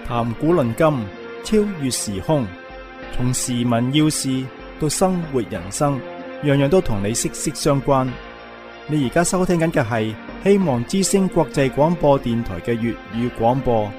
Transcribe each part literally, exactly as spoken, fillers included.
談古論今，超越時空，從時聞要事到生活人生，樣樣都同你息息相關。你而家收聽緊嘅係希望之聲國際廣播電台嘅粵語廣播。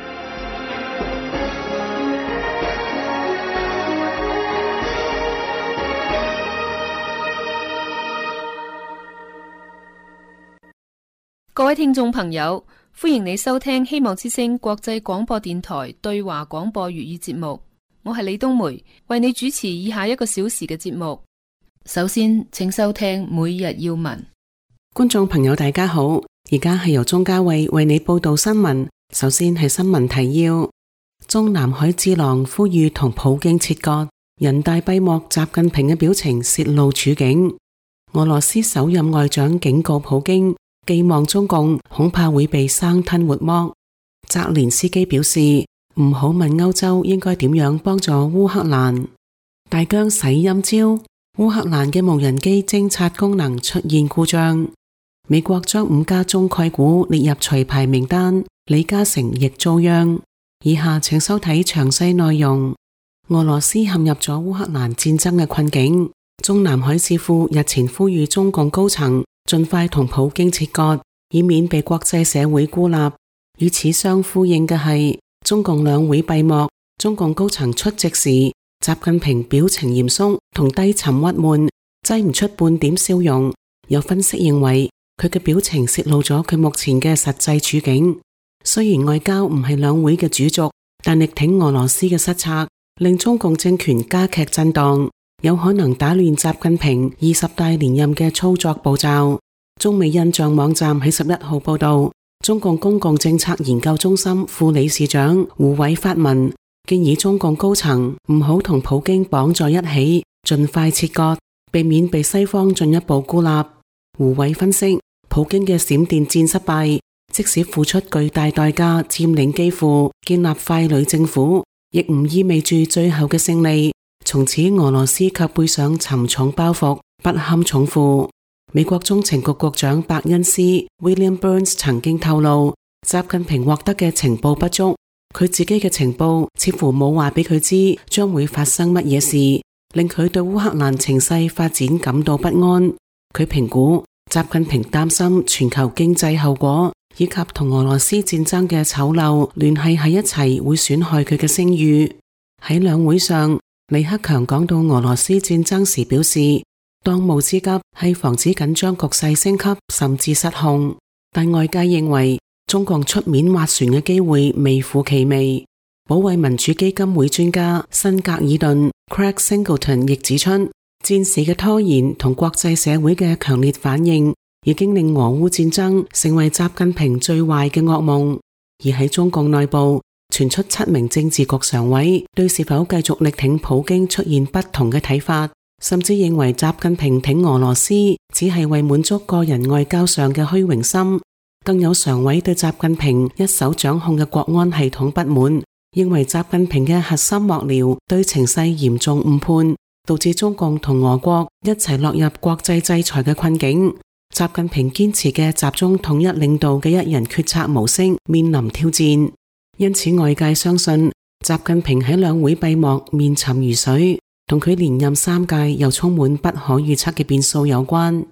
各位聽眾朋友，歡迎你收聽希望之聲國際廣播電台對華廣播粵語節目。我係李冬梅，為你主持以下一個小時嘅節目。首先，請收聽每日要聞。 觀眾朋友大家好，而家係由鍾嘉慧為你報道新聞。首先係新聞提要：中南海智囊呼籲同普京切割，人大閉幕，習近平嘅表情泄露處境。俄羅斯首任外長警告普京，寄望中共恐怕會被生吞活剝。澤連斯基表示唔好問歐洲應該點樣幫助烏克蘭。大疆使陰招，烏克蘭嘅無人機偵察功能出現故障。美國將五家中概股列入除牌名單，李嘉誠亦遭殃。以下請收睇詳細內容。俄羅斯陷入咗烏克蘭戰爭嘅困境，中南海智庫日前呼籲中共高層盡快同普京切割，以免被國際社會孤立。與此相呼應嘅係，中共兩會閉幕，中共高層出席時，習近平表情嚴肅同低沉鬱悶，擠唔出半點笑容。有分析認為，佢嘅表情泄露咗佢目前嘅實際處境。雖然外交唔係兩會嘅主軸，但力挺俄羅斯嘅失策，令中共政權加劇震盪，有可能打亂習近平二十大連任嘅操作步驟。中美印象網站喺十一號報道，中共公共政策研究中心副理事長胡偉發文，建議中共高層唔好同普京綁在一起，盡快切割，避免被西方進一步孤立。胡偉分析，普京嘅閃電戰失敗，即使付出巨大代價佔領基輔，建立傀儡政府，亦唔意味住最後嘅勝利。從此俄羅斯卻背上沉重包袱，不堪重負。美國中情局局長伯恩斯 William Burns 曾經透露，習近平獲得嘅情報不足，佢自己嘅情報似乎冇話俾佢知將會發生乜嘢事，令佢對烏克蘭情勢發展感到不安。佢評估習近平擔心全球經濟後果以及同俄羅斯戰爭嘅醜陋聯繫喺一齊，會損害佢嘅聲譽。喺兩會上，李克強講到俄羅斯戰爭時表示，當務之急係防止緊張局勢升級甚至失控，但外界認為中共出面斡旋嘅機會微乎其微。保衛民主基金會專家辛格爾頓 Craig Singleton 亦指出，戰事嘅拖延同國際社會嘅強烈反應已經令俄烏戰爭成為習近平最壞嘅噩夢。而喺中共內部傳出七名政治局常委對是否繼續力挺普京出現不同嘅睇法，甚至認為習近平挺俄羅斯只係為滿足個人外交上嘅虛榮心。更有常委對習近平一手掌控嘅國安系統不滿，認為習近平嘅核心幕僚對情勢嚴重誤判，導致中共同俄國一齊落入國際制裁嘅困境。習近平堅持嘅集中統一領導嘅一人決策模式面臨挑戰。因此外界相信習近平喺兩會閉幕面沉如水，同佢連任三屆又充滿不可預測嘅變數有關。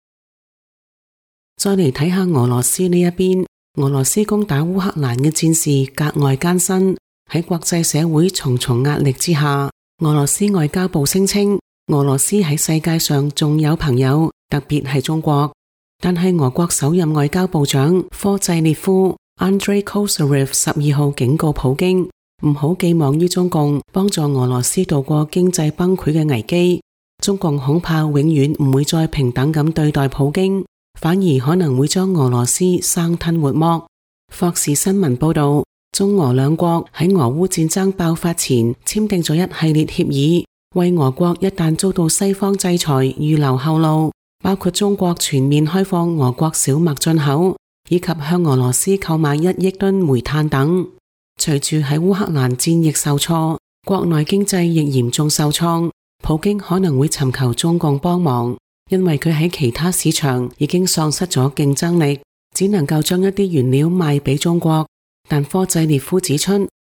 再嚟睇下俄羅斯呢一邊，俄羅斯攻打烏克蘭嘅戰事格外艱辛。喺國際社會重重壓力之下，俄羅斯外交部聲稱俄羅斯喺世界上仲有朋友，特別係中國。但係俄國首任外交部長科濟列夫 Andrei Kozyrev 十二號警告普京，唔好寄望於中共幫助俄羅斯度過經濟崩潰嘅危機。中共恐怕永遠唔會再平等咁對待普京，反而可能會將俄羅斯生吞活剝。霍士新聞報道，中俄兩國喺俄烏戰爭爆發前簽訂咗一系列協議，為俄國一旦遭到西方制裁預留後路，包括中國全面開放俄國小麥進口，以及向俄羅斯購買一億噸煤炭等。隨住喺烏克蘭戰役受挫，國內經濟亦嚴重受創，普京可能會尋求中共幫忙，因為佢喺其他市場已經喪失咗競爭力，只能夠將一啲原料賣俾中國。但科濟列夫指出，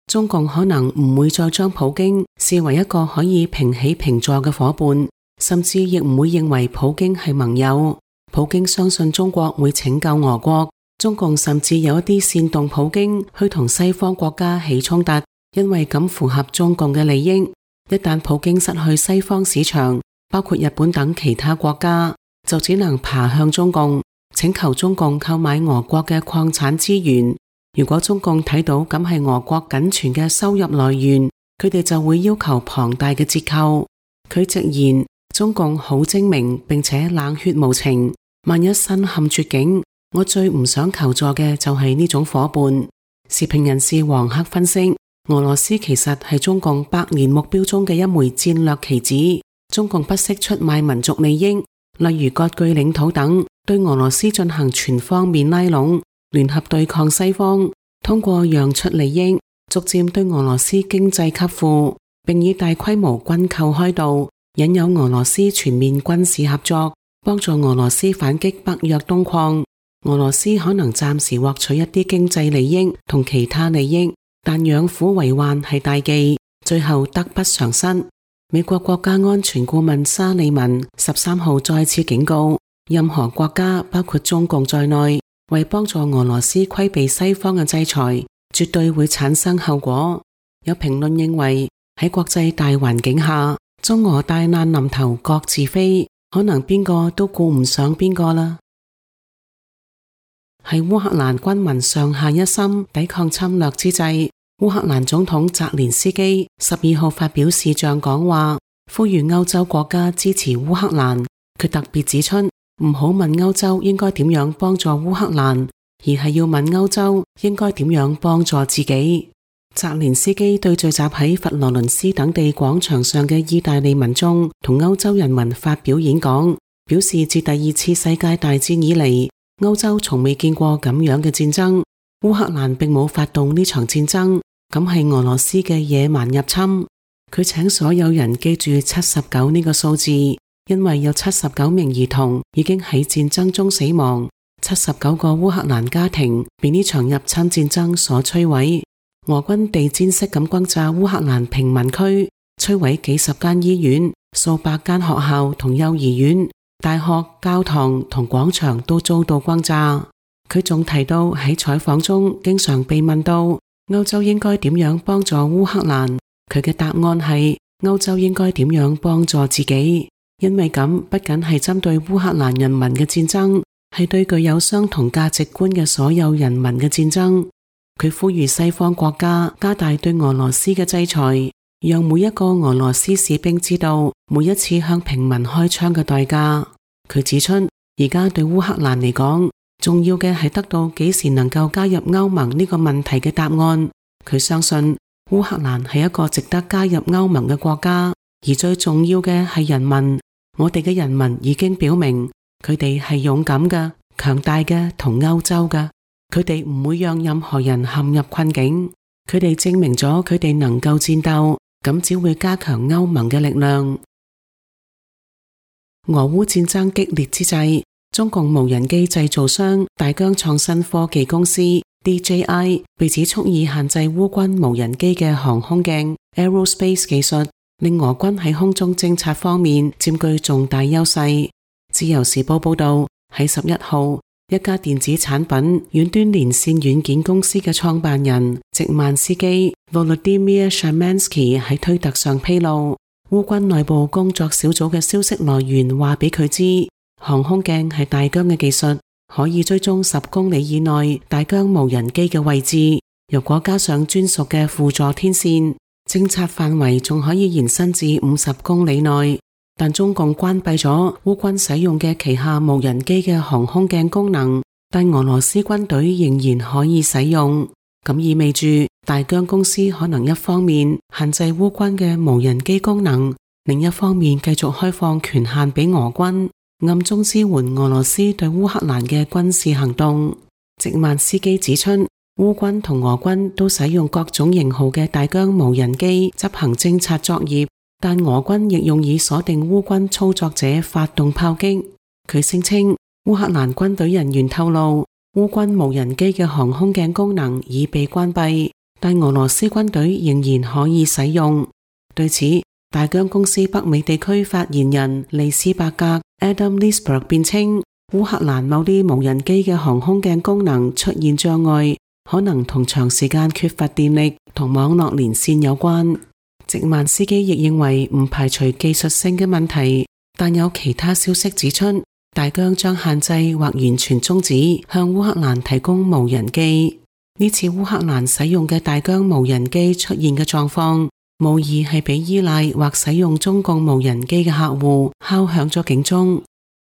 中共可能唔會再將普京視為一個可以平起平坐嘅夥伴，甚至亦唔會認為普京係盟友。普京相信中國會拯救俄國，中共甚至有一啲煽動普京去同西方國家起衝突，因為咁符合中共嘅利益。一旦普京失去西方市場，包括日本等其他國家，就只能爬向中共，請求中共購買俄國嘅礦產資源。如果中共睇到咁係俄國僅存嘅收入來源，佢哋就會要求龐大嘅折扣。佢直言，中共好精明並且冷血無情，萬一身陷絕境，我最唔想求助嘅就係呢種夥伴。時評人士黃克分析，俄羅斯其實係中共百年目標中嘅一枚戰略棋子。中共不惜出賣民族利益，例如割據領土等，對俄羅斯進行全方面拉攏，聯合對抗西方，通過讓出利益，逐漸對俄羅斯經濟給付，並以大規模軍購開道，引誘俄羅斯全面軍事合作，幫助俄羅斯反擊北約東擴。俄羅斯可能暫時獲取一啲經濟利益同其他利益，但養虎為患係大忌，最後得不償失。美國國家安全顧問沙利文十三號再次警告，任何國家包括中共在內，為幫助俄羅斯規避西方嘅制裁，絕對會產生後果。有評論認為，喺國際大環境下，中俄大難臨頭各自飛，可能邊個都顧唔上邊個啦。喺烏克蘭軍民上下一心抵抗侵略之際，烏克蘭總統澤連斯基十二號發表視像講話，呼籲歐洲國家支持烏克蘭。佢特別指出，唔好問歐洲應該點樣幫助烏克蘭，而係要問歐洲應該點樣幫助自己。澤連斯基對聚集喺佛羅倫斯等地廣場上嘅意大利民眾同歐洲人民發表演講，表示自第二次世界大戰以嚟，歐洲從未見過咁樣嘅戰爭。烏克蘭並冇發動呢場戰爭，咁係俄羅斯嘅野蠻入侵。佢請所有人記住七十九呢個數字，因為有七十九名兒童已經喺戰爭中死亡，七十九個烏克蘭家庭被呢場入侵戰爭所摧毀。俄軍地毯式咁轟炸烏克蘭平民區，摧毀幾十間醫院、數百間學校同幼兒園、大學、教堂同廣場都遭到轟炸。佢仲提到喺採訪中經常被問到歐洲應該點樣幫助烏克蘭，佢嘅答案係歐洲應該點樣幫助自己，因為咁不僅係針對烏克蘭人民嘅戰爭，係對具有相同價值觀嘅所有人民嘅戰爭。佢呼籲西方國家加大對俄羅斯嘅制裁，讓每一個俄羅斯士兵知道每一次向平民開槍嘅代價。佢指出，而家對烏克蘭嚟講，重要嘅係得到幾時能夠加入歐盟呢個問題嘅答案。佢相信烏克蘭係一個值得加入歐盟嘅國家，而最重要嘅係人民。我哋嘅人民已經表明，佢哋係勇敢嘅、強大嘅同歐洲嘅。佢哋唔會讓任何人陷入困境，佢哋證明咗佢哋能夠戰鬥，咁只會加強歐盟嘅力量。俄烏戰爭激烈之際，中共無人機製造商大疆創新科技公司 D J I 被指蓄意限制烏軍無人機嘅航空鏡 Aerospace 技術，令俄軍喺空中偵察方面佔據重大優勢。自由時報報道，喺十一號，一家電子產品遠端連線軟件公司嘅創辦人席曼斯基 Volodymyr Shamansky 喺推特上披露，烏軍內部工作小組嘅消息來源話俾佢知，航空鏡係大疆嘅技術，可以追蹤十公里以內大疆無人機嘅位置。如果加上專屬嘅輔助天線，偵察範圍仲可以延伸至五十公里內。但中共關閉咗烏軍使用嘅旗下無人機嘅航空鏡功能，但俄羅斯軍隊仍然可以使用。咁意味住大疆公司可能一方面限制烏軍嘅無人機功能，另一方面繼續開放權限俾俄軍，暗中支援俄羅斯對烏克蘭嘅軍事行動。席曼斯基指出，烏軍同俄軍都使用各種型號嘅大疆無人機執行偵察作業，但俄軍亦用以鎖定烏軍操作者發動炮擊。佢聲稱，烏克蘭軍隊人員透露，烏軍無人機嘅航空鏡功能已被關閉， 但俄羅斯軍隊仍然可以使用。對此，大疆公司北美地區發言人利斯伯格 Adam Lisberg 辯稱，烏克蘭某啲無人機嘅航空鏡功能出現障礙，可能同長時間缺乏電力同網絡連線有關。席曼斯基亦認為唔排除技術性嘅問題，但有其他消息指出，大疆將限制或完全終止向烏克蘭提供無人機。呢次烏克蘭使用嘅大疆無人機出現嘅狀況，無疑係俾依賴或使用中共無人機嘅客戶敲響咗警鐘。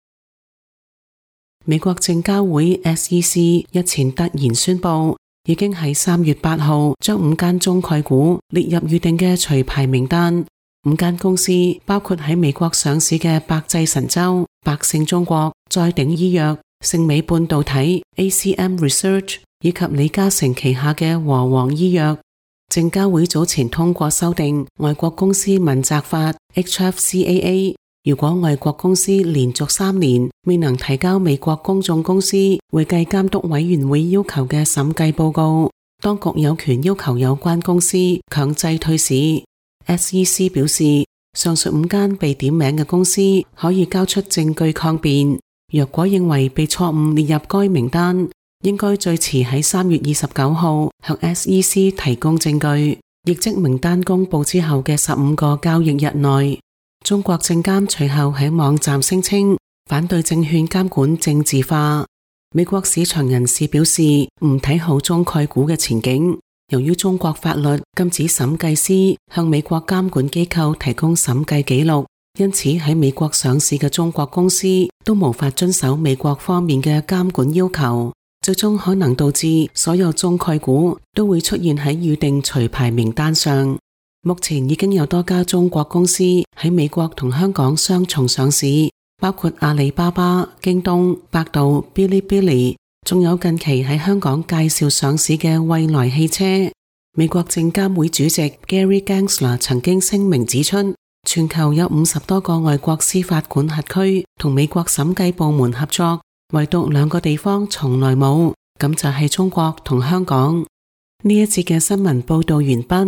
美國證交會 S E C 日前突然宣布，已經喺三月八號將五間中概股列入預定嘅除牌名單。五間公司包括喺美國上市嘅百濟神州、百勝中國、再鼎醫藥、盛美半導體、A C M Research 以及李嘉誠旗下嘅和黃醫藥。證交會早前通過修訂外國公司問責法 H F C A A， 如果外國公司連續三年未能提交美國公眾公司會計監督委員會要求嘅審計報告，當局有權要求有關公司強制退市。S E C 表示，上述五間被點名嘅公司可以交出證據抗辯，若果認為被錯誤列入該名單，應該最遲喺三月二十九號向 S E C 提供證據，亦即名單公布之後嘅十五個交易日內。中國證監隨後喺網站聲稱反對證券監管政治化。美國市場人士表示唔睇好中概股嘅前景，由於中國法律禁止審計師向美國監管機構提供審計記錄，因此喺美國上市嘅中國公司都無法遵守美國方面嘅監管要求，最終可能導致所有中概股都會出現喺預定除牌名單上。目前已經有多家中國公司喺美國同香港雙重上市，包括阿里巴巴、京東、百度、嗶哩嗶哩，仲有近期喺香港介紹上市嘅蔚來汽車。美國證監會主席 Gary Gensler 曾經聲明指出，全球有五十多個外國司法管轄區同美國審計部門合作，唯獨兩個地方從來冇，咁就係中國同香港。呢一節嘅新聞報道完畢。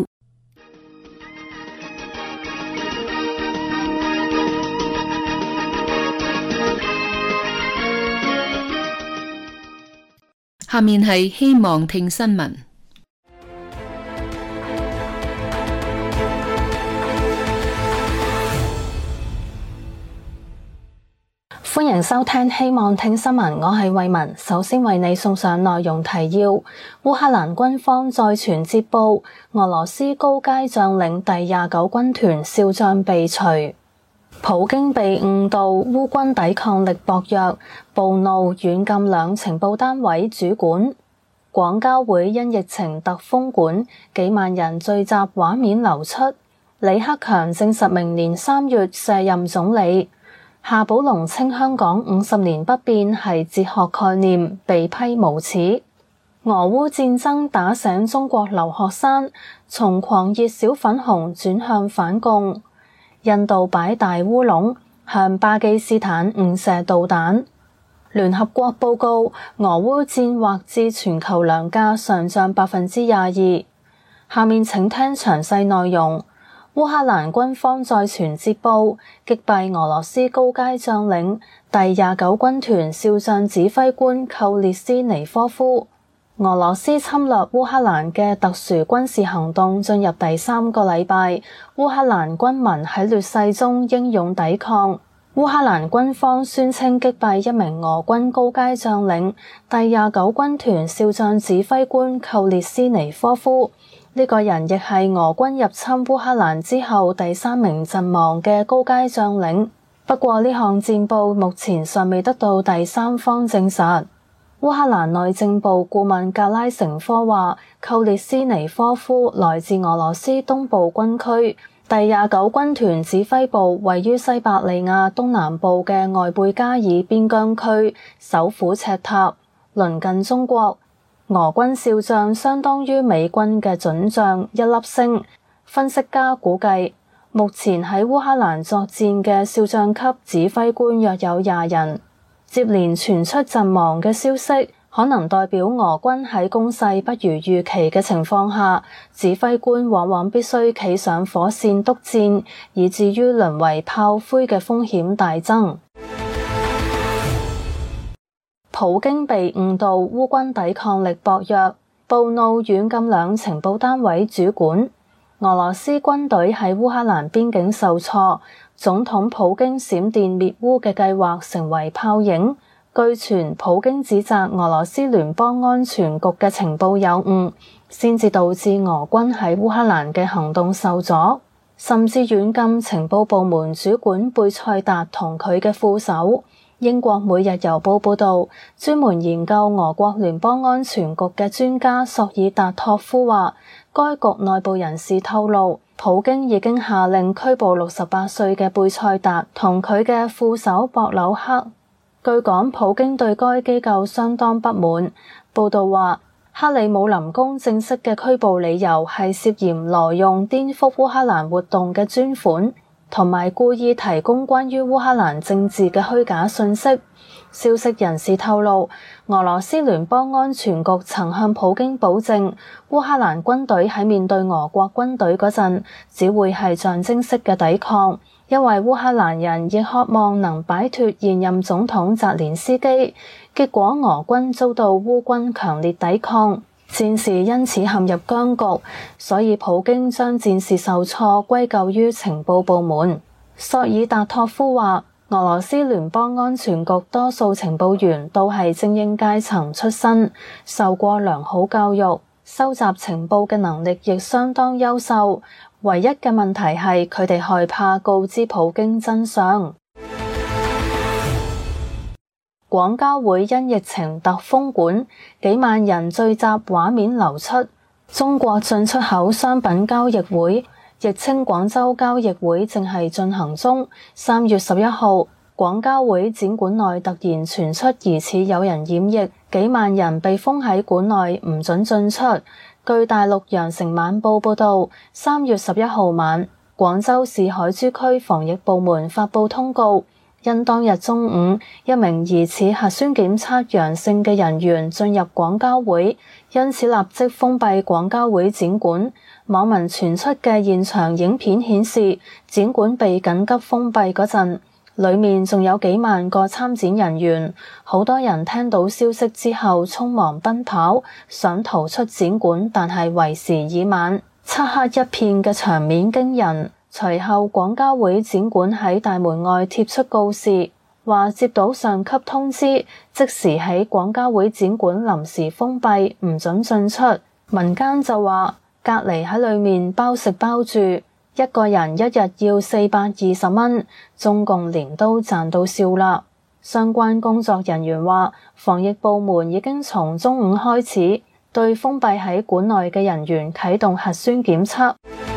下面係希望聽新聞。 歡迎收聽希望聽新聞，我係慧文。首先為你送上內容提要：烏克蘭軍方再傳捷報，俄羅斯高階將領第廿九軍團少將被除。普京被誤導烏軍抵抗力薄弱，暴怒軟禁兩情報單位主管。廣交會因疫情特封館，幾萬人聚集畫面流出。李克強證實明年三月卸任總理。夏寶龍稱香港五十年不變係哲學概念，被批無恥。俄烏戰爭打醒中國留學生，從狂熱小粉紅轉向反共。印度擺大烏龍，向巴基斯坦誤射導彈。聯合國報告，俄烏戰或致全球糧價上漲百分之廿二。下面請聽詳細內容。烏克蘭軍方再傳捷報，擊斃俄羅斯高階將領第廿九軍團少將指揮官寇列斯尼科夫。俄羅斯侵略烏克蘭嘅特殊軍事行動進入第三個禮拜，烏克蘭軍民喺劣勢中英勇抵抗。烏克蘭軍方宣稱擊斃一名俄軍高階將領第廿九軍團少將指揮官寇列斯尼科夫。呢個人亦係俄軍入侵烏克蘭之後第三名陣亡嘅高階將領。不過呢項戰報目前尚未得到第三方證實。烏克蘭內政部顧問格拉成科話，寇列斯尼科夫來自俄羅斯東部軍區，第廿九軍團指揮部位於西伯利亞東南部嘅外貝加爾邊疆區，首府赤塔，鄰近中國。俄軍少將相當於美軍嘅準將一粒星。分析家估計，目前喺烏克蘭作戰嘅少將級指揮官約有廿人。接連傳出陣亡嘅消息， 可能代表俄軍喺攻勢不如預期嘅情況下，指揮官往往必須企上火線督戰，以至於淪為炮灰嘅風險大增。普京被誤導烏軍抵抗力薄弱，暴怒軟禁兩情報單位主管。俄羅斯軍隊喺烏克蘭邊境受挫，總統普京閃電滅烏嘅計劃成為泡影。據傳，普京指責俄羅斯聯邦安全局嘅情報有誤，先至導致俄軍喺烏克蘭嘅行動受阻，甚至軟禁情報部門主管貝塞達同佢嘅副手。英國每日郵報報道，專門研究俄國聯邦安全局嘅專家索爾達托夫話，該局內部人士透露，普京已經下令拘捕六十八歲嘅貝塞達同佢嘅副手博紐克。據講，普京對該機構相當不滿。報道話，克里姆林宮正式嘅拘捕理由係涉嫌挪用顛覆烏克蘭活動嘅專款，同埋故意提供關於烏克蘭政治嘅虛假信息。消息人士透露，俄羅斯聯邦安全局曾向普京保證，烏克蘭軍隊喺面對俄國軍隊嗰陣，只會係象徵式嘅抵抗。因為烏克蘭人亦渴望能擺脫現任總統澤連斯基，結果俄軍遭到烏軍強烈抵抗，戰事因此陷入僵局，所以普京將戰事受挫歸咎於情報部門。索爾達托夫話，俄羅斯聯邦安全局多數情報員都係精英階層出身，受過良好教育，收集情報嘅能力亦相當優秀。唯一嘅問題係佢哋害怕告知普京真相。廣交會因疫情特封館，幾萬人聚集畫面流出。中國進出口商品交易會，亦稱廣州交易會，正係進行中。三月十一號，廣交會展館內突然傳出疑似有人染疫，幾萬人被封喺館內，唔准進出。據大陸羊城晚報報道，三月十一號晚，廣州市海珠區防疫部門發佈通告，因當日中午一名疑似核酸檢測陽性嘅人員進入廣交會，因此立即封閉廣交會展館。網民傳出嘅現場影片顯示，展館被緊急封閉嗰陣，裡面仲有幾萬個參展人員，好多人聽到消息之後匆忙奔跑，想逃出展館，但係為時已晚，漆黑一片嘅場面驚人。隨後廣交會展館喺大門外貼出告示，話接到上級通知，即時喺廣交會展館臨時封閉，唔准進出。民間就話隔離喺裡面包食包住，一個人一日要四百二十蚊，中共連都賺到笑啦。相關工作人員話，防疫部門已經從中午開始對封閉喺館內嘅人員啟動核酸檢測。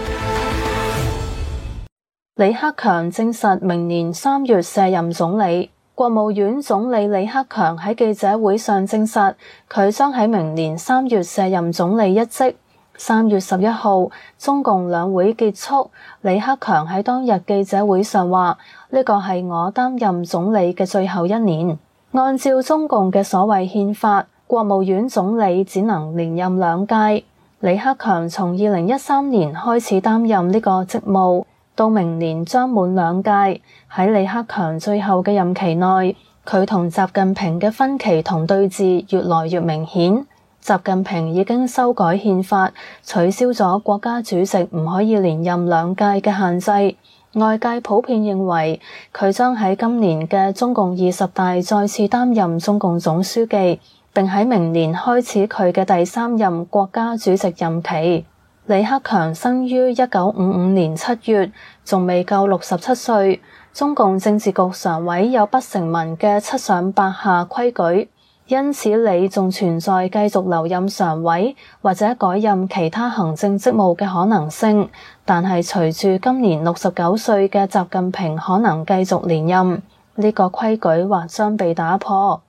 李克強證實明年三月卸任總理。國務院總理李克強喺記者會上證實，佢將喺明年三月卸任總理一職。三月十一號，中共兩會結束，李克強喺當日記者會上話：呢個係我擔任總理嘅最後一年。按照中共嘅所謂憲法，國務院總理只能連任兩屆。李克強從二零一三年開始擔任呢個職務，到明年將滿兩屆。喺李克強最後嘅任期內，佢同習近平嘅分歧同對峙越來越明顯。習近平已經修改憲法，取消咗國家主席唔可以連任兩屆嘅限制。外界普遍認為佢將喺今年嘅中共二十大再次擔任中共總書記，並喺明年開始佢嘅第三任國家主席任期。李克強生於一九五五年七月，仲未夠六十七歲。中共政治局常委有不成文嘅七上八下規矩。因此，李仲存在繼續留任常委或者改任其他行政職務嘅可能性，但係隨住今年六十九歲嘅習近平可能繼續連任，呢個規矩或將被打破。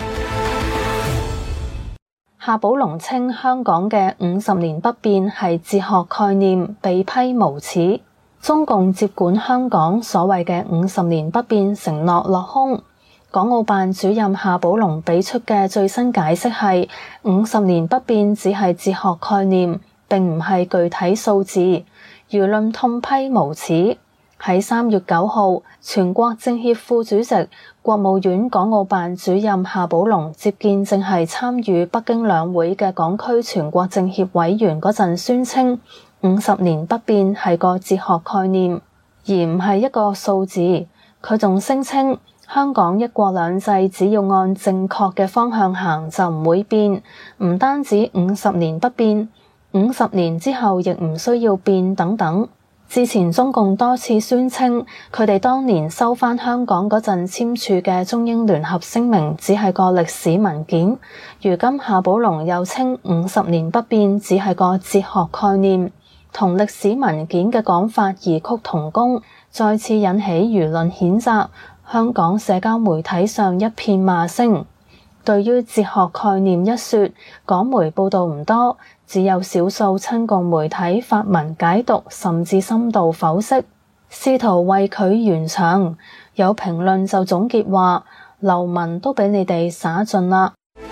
夏寶龍稱香港嘅五十年不變係哲學概念，被批無恥。中共接管香港所謂嘅五十年不變承諾落空。 港澳辦主任夏寶龍俾出嘅最新解釋係，五十年不變只係哲學概念，並唔係具體數字。輿論痛批無恥。喺三月九號，全國政協副主席、國務院港澳辦主任夏寶龍接見正係參與北京兩會嘅港區全國政協委員嗰陣，宣稱五十年不變係個哲學概念，而唔係一個數字。佢仲聲稱，香港一國兩制只要按正確嘅方向行就唔會變，唔單止五十年不變，五十年之後亦唔需要變等等。之前中共多次宣稱，佢哋當年收返香港嗰陣簽署嘅中英聯合聲明只係個歷史文件，如今夏寶龍又稱五十年不變只係個哲學概念，同歷史文件嘅講法異曲同工，再次引起輿論譴責。香港社交媒體上一片罵聲。對於哲學概念一說，港媒報道唔多，只有少數親共媒體發文解讀，甚至深度剖析，試圖為佢圓場。有評論就總結話：流氓都俾你哋耍盡啦。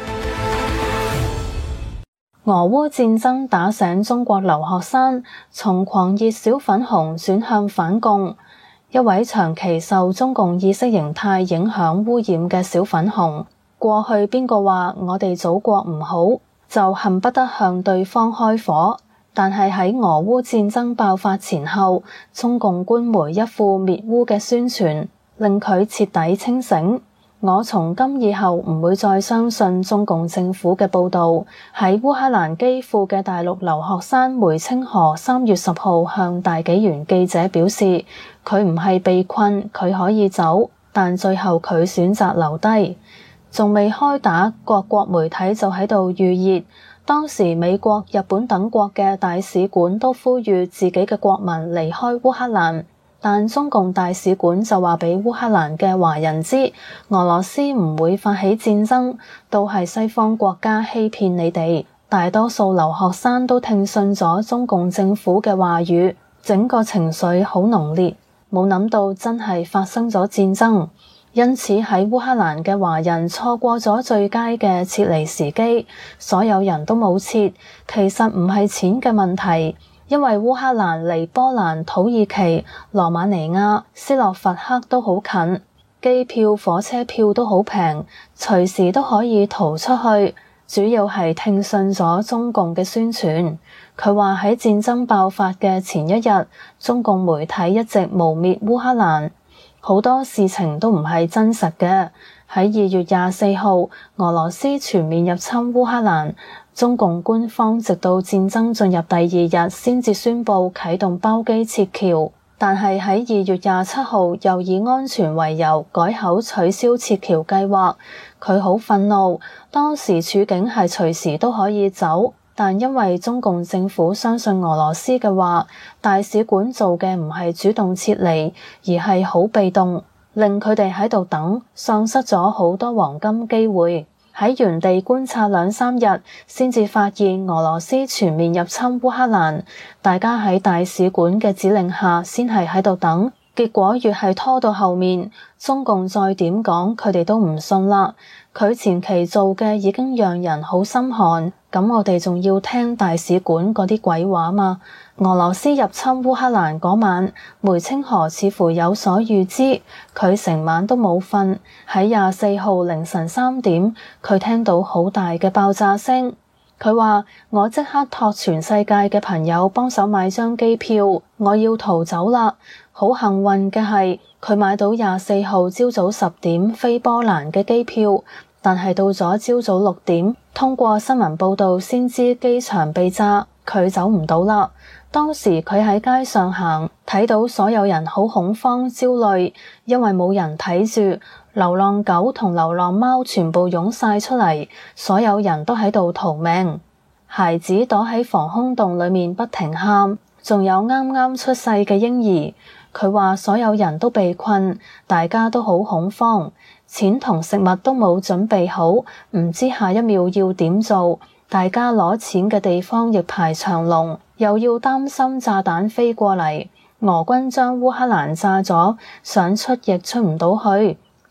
俄烏戰爭打醒中國留學生，從狂熱小粉紅轉向反共。一位長期受中共意識形態影響污染嘅小粉紅，過去邊個話我哋祖國唔好，就恨不得向對方開火。但係喺俄烏戰爭爆發前後，中共官媒一副滅污嘅宣傳，令佢徹底清醒。我從今以後唔會再相信中共政府嘅報導。喺烏克蘭基輔嘅大陸留學生梅清河三月十號向大紀元記者表示，佢唔係被困，佢可以走，但最後佢選擇留低。仲未開打，各國媒體就喺度預熱。當時美國、日本等國嘅大使館都呼籲自己嘅國民離開烏克蘭。但中共大使館就話俾烏克蘭嘅華人知，俄羅斯唔會發起戰爭，都係西方國家欺騙你哋。大多數留學生都聽信咗中共政府嘅話語，整個情緒好濃烈，冇諗到真係發生咗戰爭。因此喺烏克蘭嘅華人錯過咗最佳嘅撤離時機，所有人都冇撤。其實唔係錢嘅問題。因為烏克蘭離波蘭、土耳其、羅馬尼亞、斯洛伐克都好近，機票、火車票都好平，隨時都可以逃出去。主要係聽信咗中共嘅宣傳。佢話喺戰爭爆發嘅前一日，中共媒體一直誣衊烏克蘭，好多事情都唔係真實嘅。喺二月廿四號，俄羅斯全面入侵烏克蘭。中共官方直到戰爭進入第二日先至宣布啟動包機撤僑，但係喺二月廿七號又以安全為由改口取消撤僑計劃。佢好憤怒，當時處境係隨時都可以走，但因為中共政府相信俄羅斯嘅話，大使館做嘅唔係主動撤離，而係好被動，令佢哋喺度等，喪失咗好多黃金機會。喺原地觀察兩三日，先至發現俄羅斯全面入侵烏克蘭。大家喺大使館嘅指令下，先係喺度等。結果越係拖到後面，中共再點講，佢哋都唔信啦。佢前期做嘅已經讓人好心寒，咁我哋仲要聽大使館嗰啲鬼話嘛？俄羅斯入侵烏克蘭嗰晚，梅清河似乎有所預知，佢成晚都冇瞓。喺廿四號凌晨三點，佢聽到好大嘅爆炸聲。佢話：我即刻託全世界嘅朋友幫手買張機票，我要逃走啦！好幸運嘅係，佢買到廿四號朝早十點飛波蘭嘅機票，但係到咗朝早六點，通過新聞報道先知機場被炸，佢走唔到啦。當時佢喺街上行，睇到所有人好恐慌焦慮，因為冇人睇住，流浪狗同流浪貓全部湧晒出嚟，所有人都喺度逃命。孩子躲喺防空洞裏面不停喊，仲有啱啱出世嘅嬰兒。佢話所有人都被困，大家都好恐慌，錢同食物都冇準備好，唔知下一秒要點做。大家攞錢嘅地方亦排長龍，又要擔心炸彈飛過嚟。俄軍將烏克蘭炸咗，想出亦出唔到去。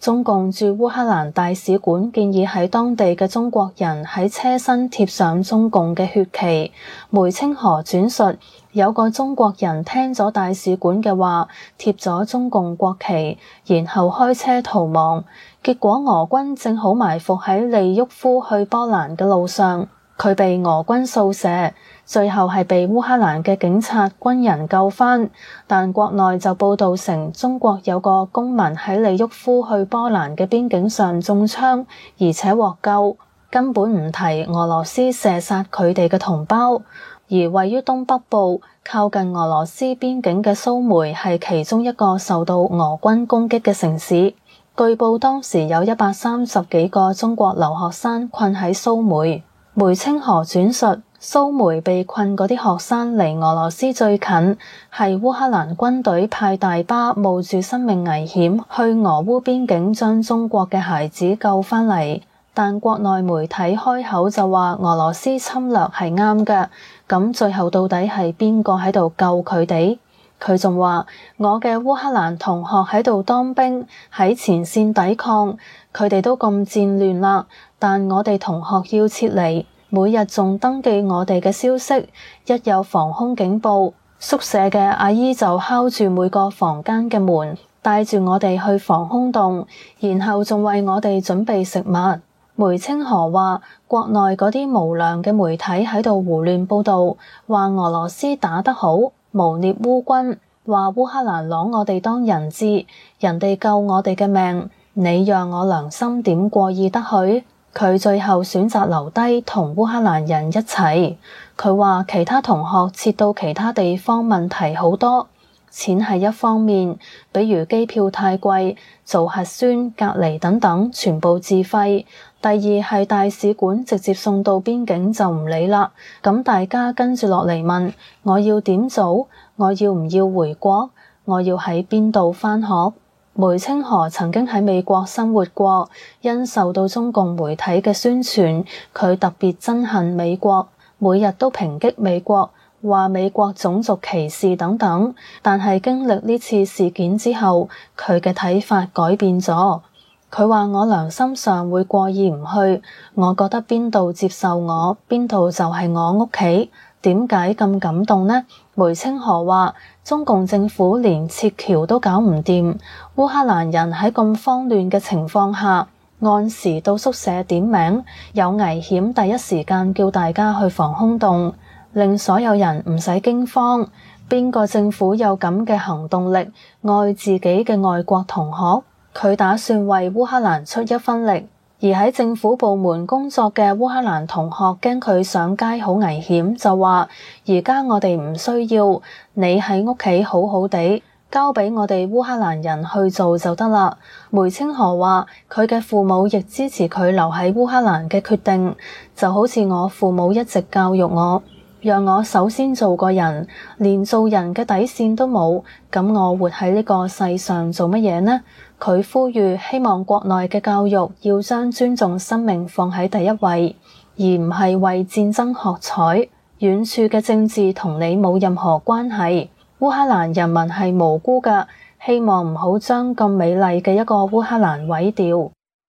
中共駐烏克蘭大使館建議喺當地嘅中國人喺車身貼上中共嘅血旗。梅清河轉述，有個中國人聽咗大使館嘅話，貼咗中共國旗，然後開車逃亡。結果俄軍正好埋伏喺利沃夫去波蘭嘅路上，佢被俄軍掃射，最後係被烏克蘭嘅警察軍人救返。但國內就報道成中國有個公民喺利沃夫去波蘭嘅邊境上中槍，而且獲救，根本唔提俄羅斯射殺佢哋嘅同胞。而位於東北部靠近俄羅斯邊境嘅蘇梅係其中一個受到俄軍攻擊嘅城市。據報當時有一百三十幾個中國留學生困喺蘇梅。梅清河轉述，蘇梅被困嗰啲學生離俄羅斯最近，係烏克蘭軍隊派大巴冒住生命危險去俄烏邊境將中國嘅孩子救返嚟。但國內媒體開口就話俄羅斯侵略係啱嘅，咁最後到底係邊個喺度救佢哋？佢仲話：我嘅烏克蘭同學喺度當兵，喺前線抵抗，佢哋都咁戰亂啦，但我哋同學要撤離，每日仲登記我哋嘅消息，一有防空警報，宿舍嘅阿姨就敲住每個房間嘅門，帶住我哋去防空洞，然後仲為我哋準備食物。梅清河話：國內嗰啲無良嘅媒體喺度胡亂報導，話俄羅斯打得好，誣衊烏軍，話烏克蘭攞我哋當人質，人哋救我哋嘅命，你讓我良心點過意得去？佢最後選擇留低同烏克蘭人一齊。佢話其他同學撤到其他地方問題好多，錢係一方面，比如機票太貴，做核酸、隔離等等全部自費。第二係大使館直接送到邊境就唔理啦。咁大家跟住落嚟問，我要點做？我要唔要回國？我要喺邊度返學？梅清河曾經喺美國生活過，因受到中共媒體嘅宣傳，佢特別憎恨美國，每日都抨擊美國，話美國種族歧視等等。但係經歷呢次事件之後，佢嘅睇法改變咗。佢話我良心上會過意唔去，我覺得邊度接受我，邊度就係我屋企。點解咁感動呢？梅清河話中共政府連撤僑都搞唔掂，烏克蘭人喺咁慌亂嘅情況下，按時到宿舍點名，有危險第一時間叫大家去防空洞，令所有人唔使驚慌。邊個政府有咁嘅行動力，愛自己嘅外國同學？佢打算為烏克蘭出一分力，而喺政府部門工作嘅烏克蘭同學驚佢上街好危險，就話而家我哋唔需要，你喺屋企好好地交俾我哋烏克蘭人去做就得啦。梅清河話佢嘅父母亦支持佢留喺烏克蘭嘅決定，就好似我父母一直教育我，讓我首先做個人，連做人嘅底線都冇，咁我活喺呢個世上做乜嘢呢？佢呼籲希望國內嘅教育要將尊重生命放喺第一位，而唔係為戰爭喝彩。遠處嘅政治同你冇任何關係。烏克蘭人民係無辜㗎，希望唔好將咁美麗嘅一個烏克蘭毀掉。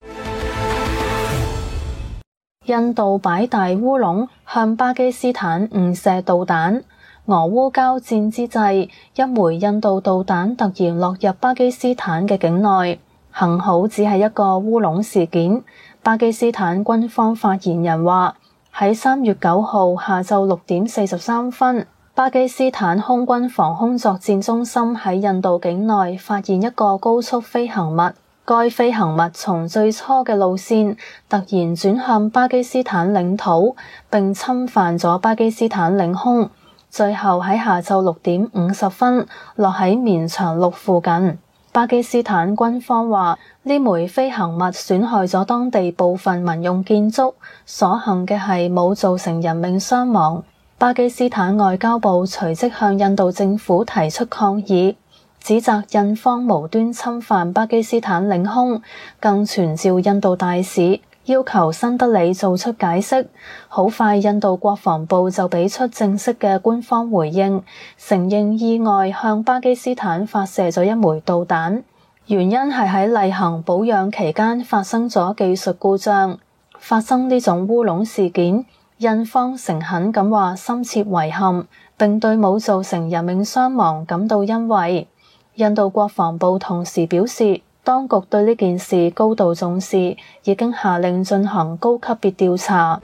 印度擺大烏龍，向巴基斯坦誤射導彈。俄烏交戰之際，一枚印度導彈突然落入巴基斯坦嘅境內，幸好只係一個烏龍事件。巴基斯坦軍方發言人話，喺三月九號下晝六點四十三分，巴基斯坦空軍防空作戰中心喺印度境內發現一個高速飛行物，該飛行物從最初嘅路線突然轉向巴基斯坦領土，並侵犯咗巴基斯坦領空。最後喺下晝六點五十分落喺綿長陸附近。巴基斯坦軍方話呢枚飛行物損害咗當地部分民用建築，所幸嘅係冇造成人命傷亡。巴基斯坦外交部隨即向印度政府提出抗議，指責印方無端侵犯巴基斯坦領空，更傳召印度大使，要求新德里做出解釋。好快，印度國防部就俾出正式嘅官方回應，承認意外向巴基斯坦發射咗一枚導彈。 原因係喺例行保養期間發生咗技術故障。發生呢種烏龍事件，印方誠懇咁話深切遺憾，並對冇造成人命傷亡感到欣慰。印度國防部同時表示，當局對呢件事高度重視，已經下令進行高級別調查。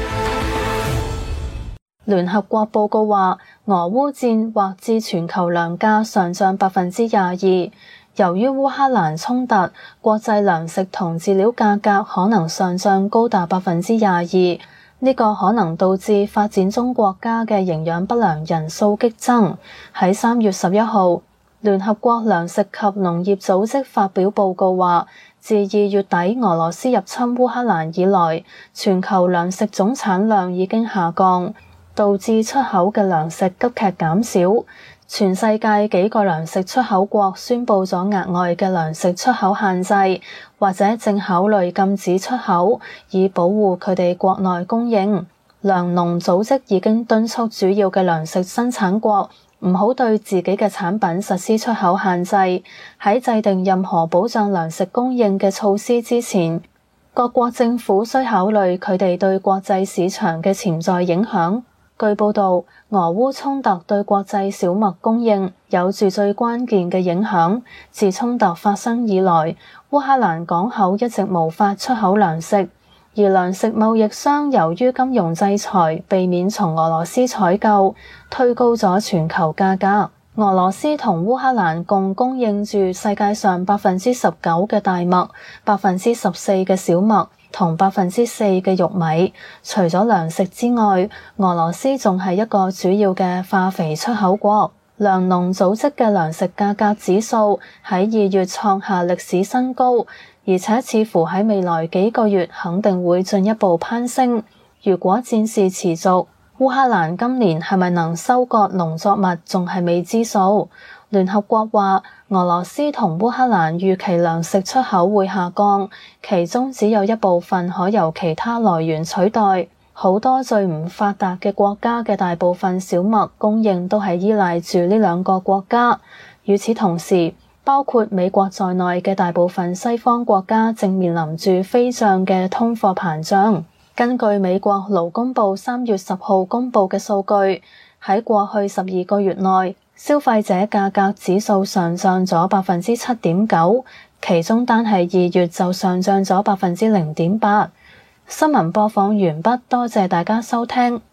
聯合國報告話，俄烏戰或致全球糧價上漲百分之廿二。由於烏克蘭衝突，國際糧食同飼料價格可能上漲高達百分之廿二。呢個可能導致發展中國家嘅營養不良人數激增。喺三月十一號，聯合國糧食及農業組織發表報告話，自二月底俄羅斯入侵烏克蘭以來，全球糧食總產量已經下降，導致出口嘅糧食急劇減少。全世界幾個糧食出口國宣布咗額外嘅糧食出口限制，或者正考慮禁止出口，以保護佢哋國內供應。糧農組織已經敦促主要嘅糧食生產國唔好對自己嘅產品實施出口限制。喺制定任何保障糧食供應嘅措施之前，各國政府需考慮佢哋對國際市場嘅潛在影響。據報道，俄烏衝突對國際小麥供應有住最關鍵嘅影響。自衝突發生以來，烏克蘭港口一直無法出口糧食，而糧食貿易商由於金融制裁，避免從俄羅斯採購，推高咗全球價格。俄羅斯同烏克蘭共供應住世界上百分之十九嘅大麥、百分之十四嘅小麥同百分之四嘅玉米。除咗糧食之外，俄羅斯仲係一個主要嘅化肥出口國。糧農組織嘅糧食價格指數喺二月創下歷史新高，而且似乎喺未來幾個月肯定會進一步攀升。如果戰事持續，烏克蘭今年係咪能收割農作物仲係未知數。聯合國話，俄羅斯同烏克蘭預期糧食出口會下降，其中只有一部分可由其他來源取代。好多最唔發達嘅國家嘅大部分小麥供應都係依賴住呢兩個國家。與此同時，包括美國在內嘅大部分西方國家正面臨住飛漲嘅通貨膨脹。根據美國勞工部三月十號公布嘅數據，喺過去十二個月內，消費者價格指數上漲咗百分之七點九，其中單係二月就上漲咗百分之零點八。新聞播放完畢，多謝大家收聽。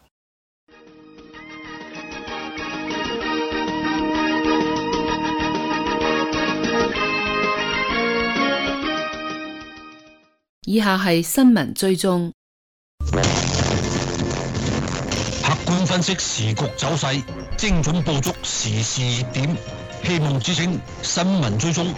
以下係新聞追蹤， 客觀分析時局走勢，精準捕捉時事熱點，希望之聲新聞追蹤。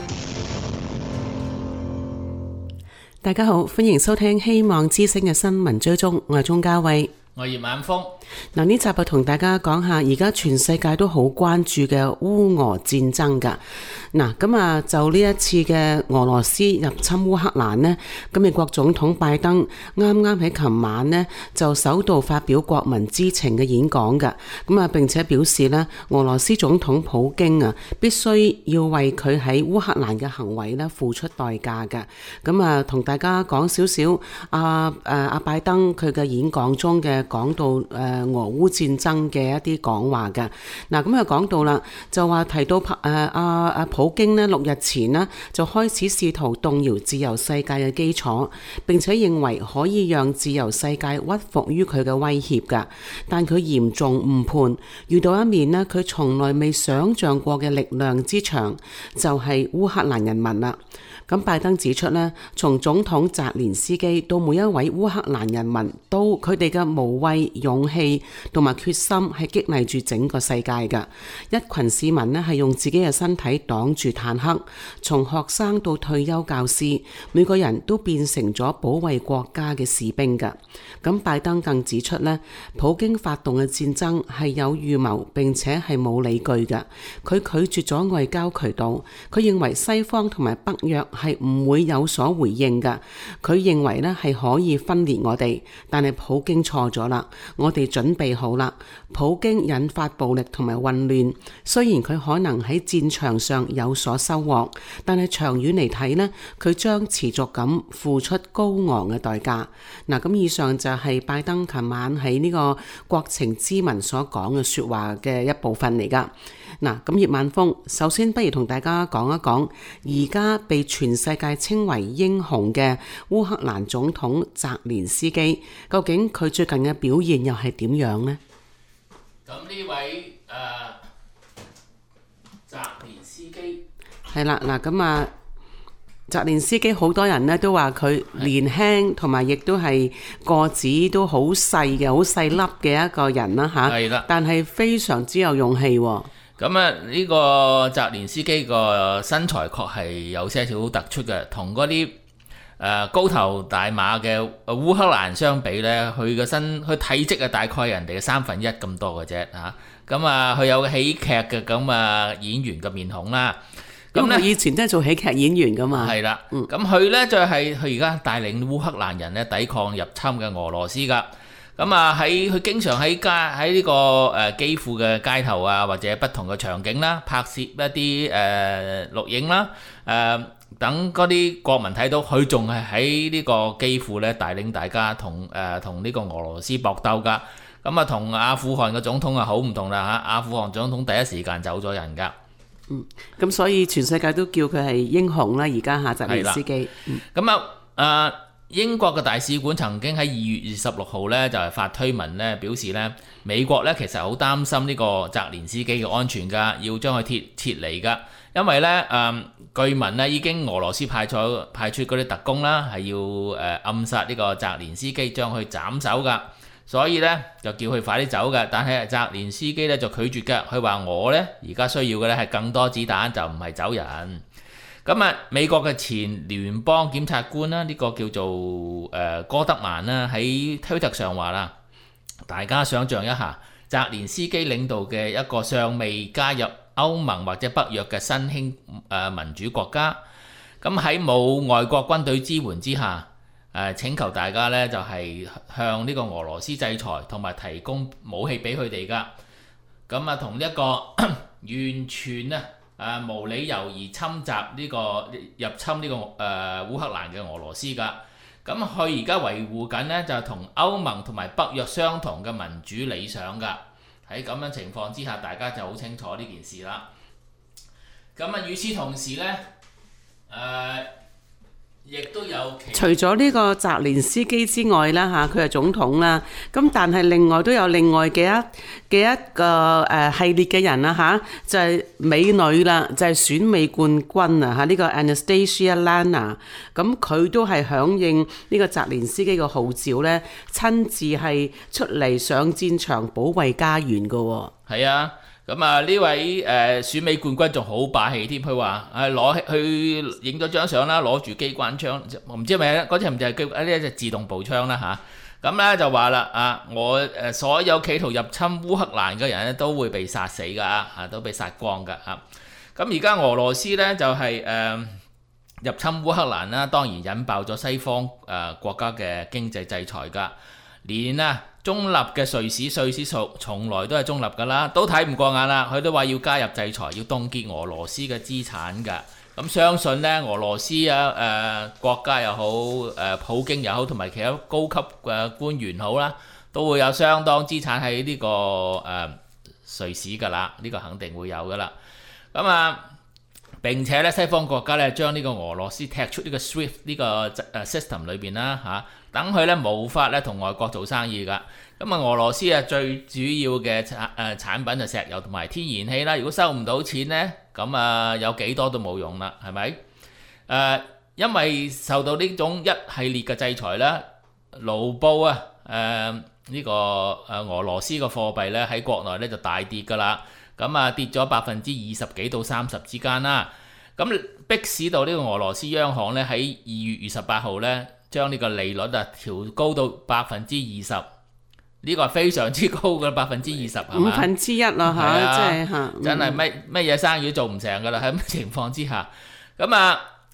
大家好，歡迎收聽希望之聲嘅新聞追蹤，我係鍾嘉慧， 我係葉晚峰。 嗱，呢集就同大家講下而家全世界都好關注嘅烏俄戰爭噶。嗱，咁啊就呢一次嘅俄羅斯入侵烏克蘭呢，咁美國總統拜登啱啱喺琴晚呢就首度發表國民知情嘅演講噶，咁啊並且表示呢，俄羅斯總統普京啊必須要為佢喺烏克蘭嘅行為呢付出代價噶。咁啊同大家講少少阿誒阿拜登佢嘅演講中嘅講到誒、呃、俄烏戰爭嘅一啲講話嘅。嗱，咁啊講到啦，就話提到誒阿阿普京呢六日前呢就開始試圖動搖自由世界嘅基礎，並且認為可以讓自由世界屈服於佢嘅威脅噶，但佢嚴重誤判，遇到一面呢佢從來未想象過嘅力量之長，就係、是、烏克蘭人民啦。咁拜登指出呢，從總統澤連斯基到每一位烏克蘭人民，都佢哋嘅無畏、勇氣同埋決心係激勵住整個世界㗎。一群市民呢係用自己嘅身體擋住坦克，從學生到退休教師，每個人都變成咗保衛國家嘅士兵㗎。咁拜登更指出呢，普京發動嘅戰爭係有預謀並且係冇理據㗎。佢拒絕咗外交渠道，佢認為西方同埋北約係唔會有所回應㗎。佢認為呢係可以分裂我哋，但係普京錯咗咗啦，我哋準備好啦。普京引發暴力同埋混亂，雖然佢可能喺戰場上有所收穫，但係長遠嚟睇呢，佢將持續咁付出高昂嘅代價。嗱，咁以上就係拜登琴晚喺呢個國情咨文所講嘅說話嘅一部分嚟噶。嗱，咁葉晚風，首先不如同大家講一講，而家被全世界稱為英雄嘅烏克蘭總統澤連斯基，究竟佢最近嘅表現又係點樣呢？ 咁呢位誒澤連斯基係啦，嗱咁啊，澤連斯基好多人咧都話佢年輕，同埋亦都係個子都好細嘅，好細粒嘅一個人啦嚇。係啦，但係非常之有勇氣喎。 咁啊，呢個澤連斯基個身材確係有些少突出嘅，同嗰啲誒高頭大馬嘅烏克蘭相比呢，佢嘅身佢體積啊大概人哋嘅三分一咁多嘅啫嚇。咁啊，佢有喜劇嘅咁啊演員嘅面孔啦。咁咧以前都係做喜劇演員噶嘛。 係啦，咁佢呢就係佢而家帶領烏克蘭人咧抵抗入侵嘅俄羅斯噶。咁啊喺佢經常喺街喺呢個誒基輔嘅街頭啊，或者不同嘅場景啦，拍攝一啲誒、呃、錄影啦，誒、呃、等嗰啲國民睇到佢仲係喺呢個基輔咧帶領大家同誒同呢個俄羅斯搏鬥噶。咁啊同阿富汗嘅總統啊好唔同啦嚇，阿富汗總統第一時間走咗人噶。 嗯，咁所以全世界都叫佢係英雄啦。而家嚇澤連斯基。 咁啊誒。呃英國嘅大使館曾經喺二月二十六號咧就係發推文咧表示咧，美國咧其實好擔心呢個澤連斯基嘅安全㗎，要將佢撤撤離㗎，因為咧誒、呃、據聞咧已經俄羅斯派出派出嗰啲特工啦，係要誒、呃、暗殺呢個澤連斯基，將佢斬首㗎，所以咧就叫佢快啲走㗎。但係澤連斯基咧就拒絕㗎，佢話我咧而家需要嘅咧係更多子彈，就唔係走人。咁啊，美國嘅前聯邦檢察官啦，呢、這個叫做誒、呃、哥德曼啦，喺推特上話啦，大家想象一下，澤連斯基領導嘅一個尚未加入歐盟或者北約嘅新興誒民主國家，咁喺冇外國軍隊支援之下，誒、呃、請求大家咧就係、是、向呢個俄羅斯制裁，同埋提供武器俾佢哋噶，咁啊同一個完全啊〜誒、啊、無理由而侵襲呢、這個入侵呢、這個誒、呃、烏克蘭嘅俄羅斯㗎，咁佢而家維護緊呢，就係同歐盟同埋北約相同嘅民主理想㗎。喺咁樣情況之下，大家就好清楚呢件事啦。咁啊，與此同時呢，誒、呃、亦都有其除咗呢個澤連斯基之外啦嚇，佢係總統啦，咁但係另外都有另外嘅一嘅一個誒、呃、系列嘅人啦嚇，就係、是、美女啦，就係、是、選美冠軍啊嚇，呢、這個 Anastasia Lana， 咁佢都係響應呢個澤連斯基嘅號召咧，親自係出嚟上戰場保衛家園噶喎。 係啊。咁啊呢位誒、呃、選美冠軍仲好霸氣添，佢話誒攞去影咗張相啦，攞住機關槍，唔知係咪嗰隻唔就係機呢一隻自動步槍啦嚇。咁、啊、咧就話啦啊，我誒所有企圖入侵烏克蘭嘅人咧都會被殺死㗎啊，都被殺光㗎嚇。咁而家俄羅斯咧就係、是、誒、呃、入侵烏克蘭啦，當然引爆咗西方誒、呃、國家嘅經濟制裁㗎，連啊〜中立嘅瑞士，瑞士從從來都係中立㗎啦，都睇唔過眼啦，佢都話要加入制裁，要凍結俄羅斯嘅資產㗎。咁相信呢，俄羅斯啊誒、呃、國家又好，誒、呃、普京又好，同埋其他高級嘅官員好啦，都會有相當資產喺呢、這個誒、呃、瑞士㗎啦，呢、這個肯定會有㗎啦。咁啊〜並且咧，西方國家咧將呢個俄羅斯踢出呢個 SWIFT 呢個誒 system 裏邊啦嚇，等佢咧無法咧同外國做生意㗎。咁啊，俄羅斯啊最主要嘅產誒產品就石油同埋天然氣啦。如果收唔到錢咧，咁啊有幾多都冇用啦，係咪？誒、呃，因為受到呢種一系列嘅制裁啦，盧布啊誒呢、呃這個誒俄羅斯嘅貨幣咧喺國內咧就大跌㗎啦。咁啊跌咗百分之二十幾到三十之間啦，咁迫使到呢個俄羅斯央行咧喺二月二十八號咧將呢個利率啊調高到百分之二十，呢個係非常之高嘅百分之二十係嘛？五分之一啦嚇，即係嚇， 真係乜乜嘢生意都做唔成㗎啦喺咁情況之下，咁啊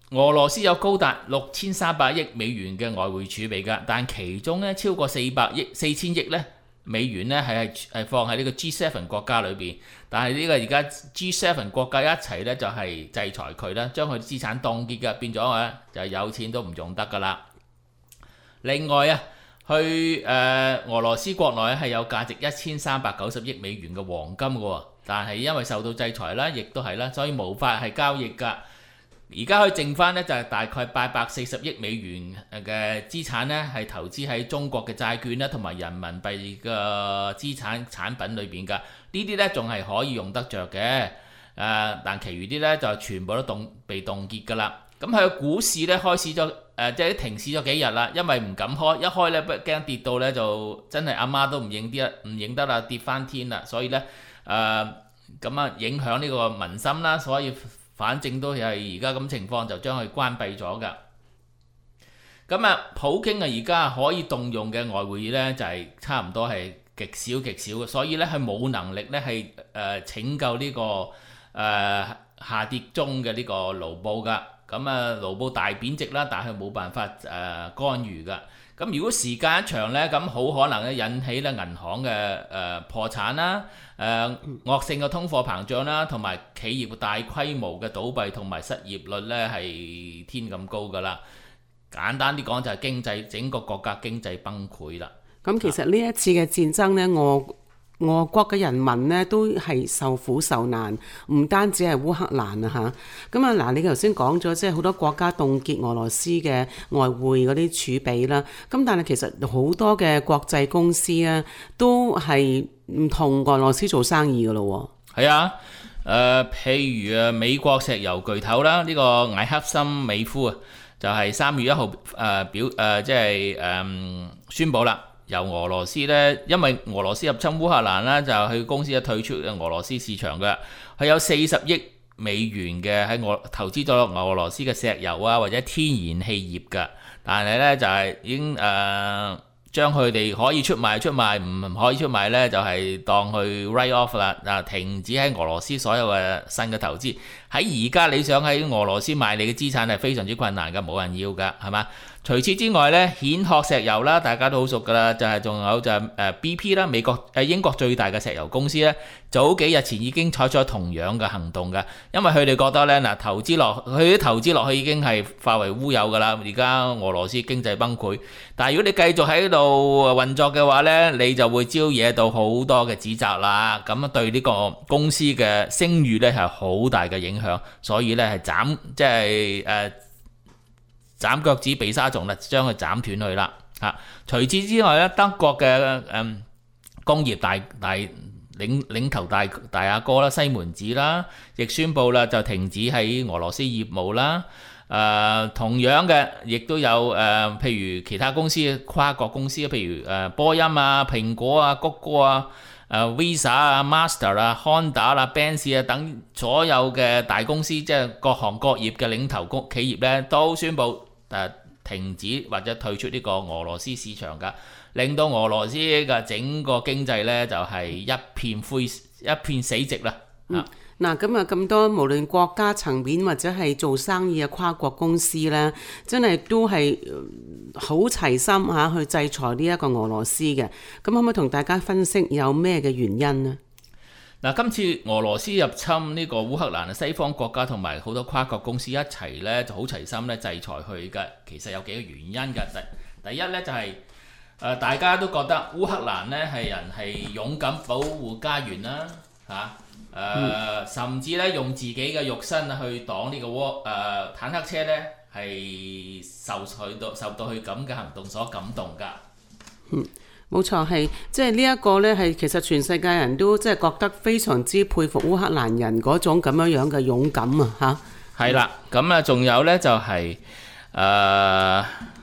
俄羅斯有高達六千三百億美元嘅外匯儲備㗎，但其中咧超過四百億四千億咧美元咧係係放喺呢個 G 七 國家裏邊，但係呢個而家 G 七 國家一齊咧就係制裁佢啦，將佢資產凍結㗎，變咗啊就係有錢都唔用得㗎啦。另外啊，去誒、呃、俄羅斯國內係有價值一千三百九十億美元嘅黃金㗎喎，但係因為受到制裁啦，亦都係啦，所以無法係交易㗎。而家佢剩翻咧就係大概八百四十億美元嘅資產咧，係投資喺中國嘅債券啦，同埋人民幣嘅資產產品裏邊㗎。呢啲咧仲係可以用得着嘅，誒、呃，但其餘啲咧就全部都凍被凍結㗎啦。咁佢嘅股市咧開始咗誒、呃，即係停市咗幾日啦，因為唔敢開，一開咧不驚跌到咧就真係阿媽都唔認啲唔認得啦，跌翻天啦，所以咧誒咁啊影響呢個民心啦，所以。反正都係而家咁情況，就將佢關閉咗㗎。咁啊，普京啊，而家可以動用嘅外匯咧，就係、是、差唔多係極少極少嘅，所以咧佢冇能力咧係誒拯救呢、這個誒、呃、下跌中嘅呢個盧布㗎。咁啊，盧布大貶值啦，但係冇辦法誒、呃、干預㗎。咁如果時間一長咧，咁好可能咧引起咧銀行嘅誒、呃、破產啦。誒、呃、惡性嘅通貨膨脹啦，同埋企業大規模嘅倒閉同埋失業率咧係天咁高㗎啦。簡單啲講就係經濟整個國家經濟崩潰啦。 咁其實呢一次嘅戰爭呢，俄俄國嘅人民呢都係受苦受難，唔單止係烏克蘭啊嚇。咁啊嗱，你頭先講咗即係好多國家凍結俄羅斯嘅外匯嗰啲儲備啦。咁但係其實好多嘅國際公司啊，都係唔同俄羅斯做生意㗎咯喎。 係啊，誒、呃、譬如啊美國石油巨頭啦，呢、這個艾克森美孚啊，就係、是、三月一號誒表誒即係誒宣佈啦。由俄羅斯咧，因為俄羅斯入侵烏克蘭啦，就佢公司咧退出俄羅斯市場嘅，佢有四十億美元嘅喺俄投資咗俄羅斯嘅石油啊或者天然氣業嘅，但係咧就係、是、已經誒、呃、將佢哋可以出賣出賣，唔可以出賣咧就係、是、當佢 write off 啦，啊停止喺俄羅斯所有嘅新嘅投資。喺而家你想喺俄羅斯買你嘅資產係非常之困難㗎，冇人要㗎，係嘛？除此之外咧，蜆殼石油啦，大家都好熟㗎啦，就係、是、仲有就係誒 B P 啦，美國誒英國最大嘅石油公司咧，早幾日前已經採取同樣嘅行動㗎，因為佢哋覺得咧嗱，投資落佢啲投資落去已經係化為烏有㗎啦，而家俄羅斯經濟崩潰，但係如果你繼續喺度運作嘅話咧，你就會招惹到好多嘅指責啦，咁對呢個公司嘅聲譽咧係好大嘅影響，所以咧係斬即係誒。呃斬腳趾避沙蟲啦，將佢斬斷去啦嚇。除此之外咧，德國嘅誒、嗯、工業大大領領頭大大阿哥啦，西門子啦，亦宣布啦就停止喺俄羅斯業務啦。誒、呃、同樣嘅，亦都有誒、呃，譬如其他公司跨國公司，譬如誒、呃、波音啊、蘋果啊、谷歌啊、誒、呃、Visa 啊、Master 啊、Honda 啦、Benz 啊等所有嘅大公司，即係各行各業嘅領頭公企業咧，都宣布誒停止或者退出呢個俄羅斯市場㗎，令到俄羅斯嘅整個經濟咧就係一片灰一片死寂啦。 嗯，嗱咁啊咁多無論國家層面或者係做生意嘅跨國公司咧，真係都係好齊心嚇去制裁呢一個俄羅斯嘅。咁可唔可以同大家分析有咩嘅原因呢？ 嗱，今次俄羅斯入侵呢個烏克蘭，西方國家同埋好多跨國公司一齊咧就好齊心咧制裁佢嘅。其實有幾個原因嘅。第第一咧就係、是、誒、呃、大家都覺得烏克蘭咧係人係勇敢保護家園啦嚇，誒、啊呃嗯、甚至咧用自己嘅肉身去擋呢個窩誒坦克車咧係受佢到受到佢咁嘅行動所感動㗎。 嗯。冇錯，係即係呢一個呢，係其實全世界人都即係覺得非常之佩服烏克蘭人嗰種咁樣樣嘅勇敢啊！嚇， 係啦，咁啊，仲有呢，就係誒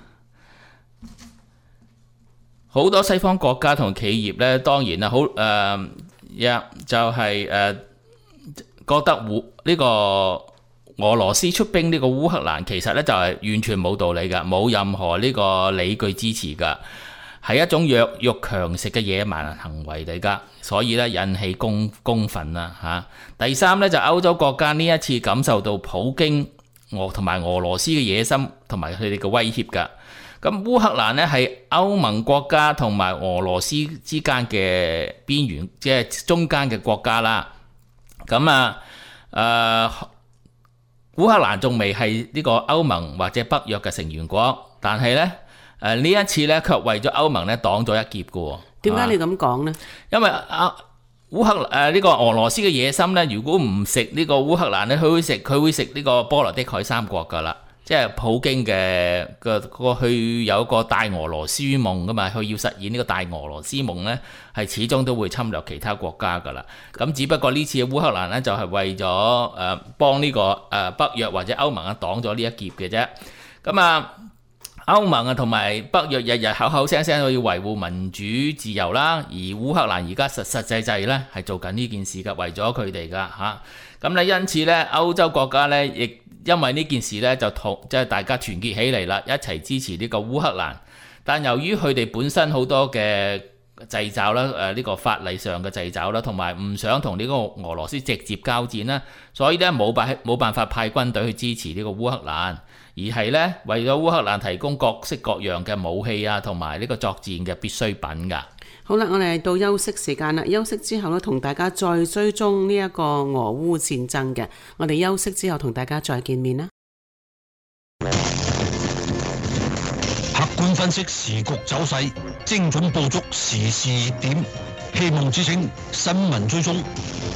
好多西方國家同企業呢，當然啦，好誒，一、呃、就係、是、誒、呃、覺得烏呢、這個俄羅斯出兵呢個烏克蘭，其實呢就係、是、完全冇道理㗎，冇任何呢個理據支持㗎。係一種弱肉強食嘅野蠻行為嚟㗎，所以咧引起公公憤啦嚇。第三咧就歐洲國家呢一次感受到普京俄同埋俄羅斯嘅野心同埋佢哋嘅威脅㗎。咁烏克蘭呢係歐盟國家同埋俄羅斯之間嘅邊緣，即係中間嘅國家啦。咁啊誒、呃，烏克蘭仲未係呢個歐盟或者北約嘅成員國，但係呢誒呢一次呢卻為咗歐盟呢擋咗一劫嘅喎。 點解你咁講呢？ 因為啊烏克誒呢、呃這個俄羅斯嘅野心呢，如果唔食呢個烏克蘭呢，佢會食佢會食呢個波羅的海三國㗎啦。即係普京嘅個個佢有一個大俄羅斯夢㗎嘛，佢要實現呢個大俄羅斯夢呢，係始終都會侵略其他國家㗎啦。咁只不過呢次嘅烏克蘭呢，就係、是、為咗誒、呃、幫呢、這個誒、呃、北約或者歐盟啊擋咗呢一劫嘅啫。咁啊歐盟啊同埋北約日日口口聲聲都要維護民主自由啦，而烏克蘭而家實實際際呢係做緊呢件事㗎，為咗佢哋㗎嚇。咁、啊、咧因此呢，歐洲國家呢亦因為呢件事咧，就同即係大家團結起嚟啦，一齊支持呢個烏克蘭。但由於佢哋本身好多嘅掣肘啦，誒、這、呢個法例上嘅掣肘啦，同埋唔想同呢個俄羅斯直接交戰啦，所以咧冇辦冇辦法派軍隊去支持呢個烏克蘭，而係咧為咗烏克蘭提供各式各樣嘅武器啊，同埋呢個作戰嘅必需品㗎。 好啦，我哋到休息時間啦。休息之後咧，同大家再追蹤呢一個俄烏戰爭嘅。我哋休息之後同大家再見面啦。 客觀分析時局走勢，精準捕捉時事熱點，希望之聲新聞追蹤。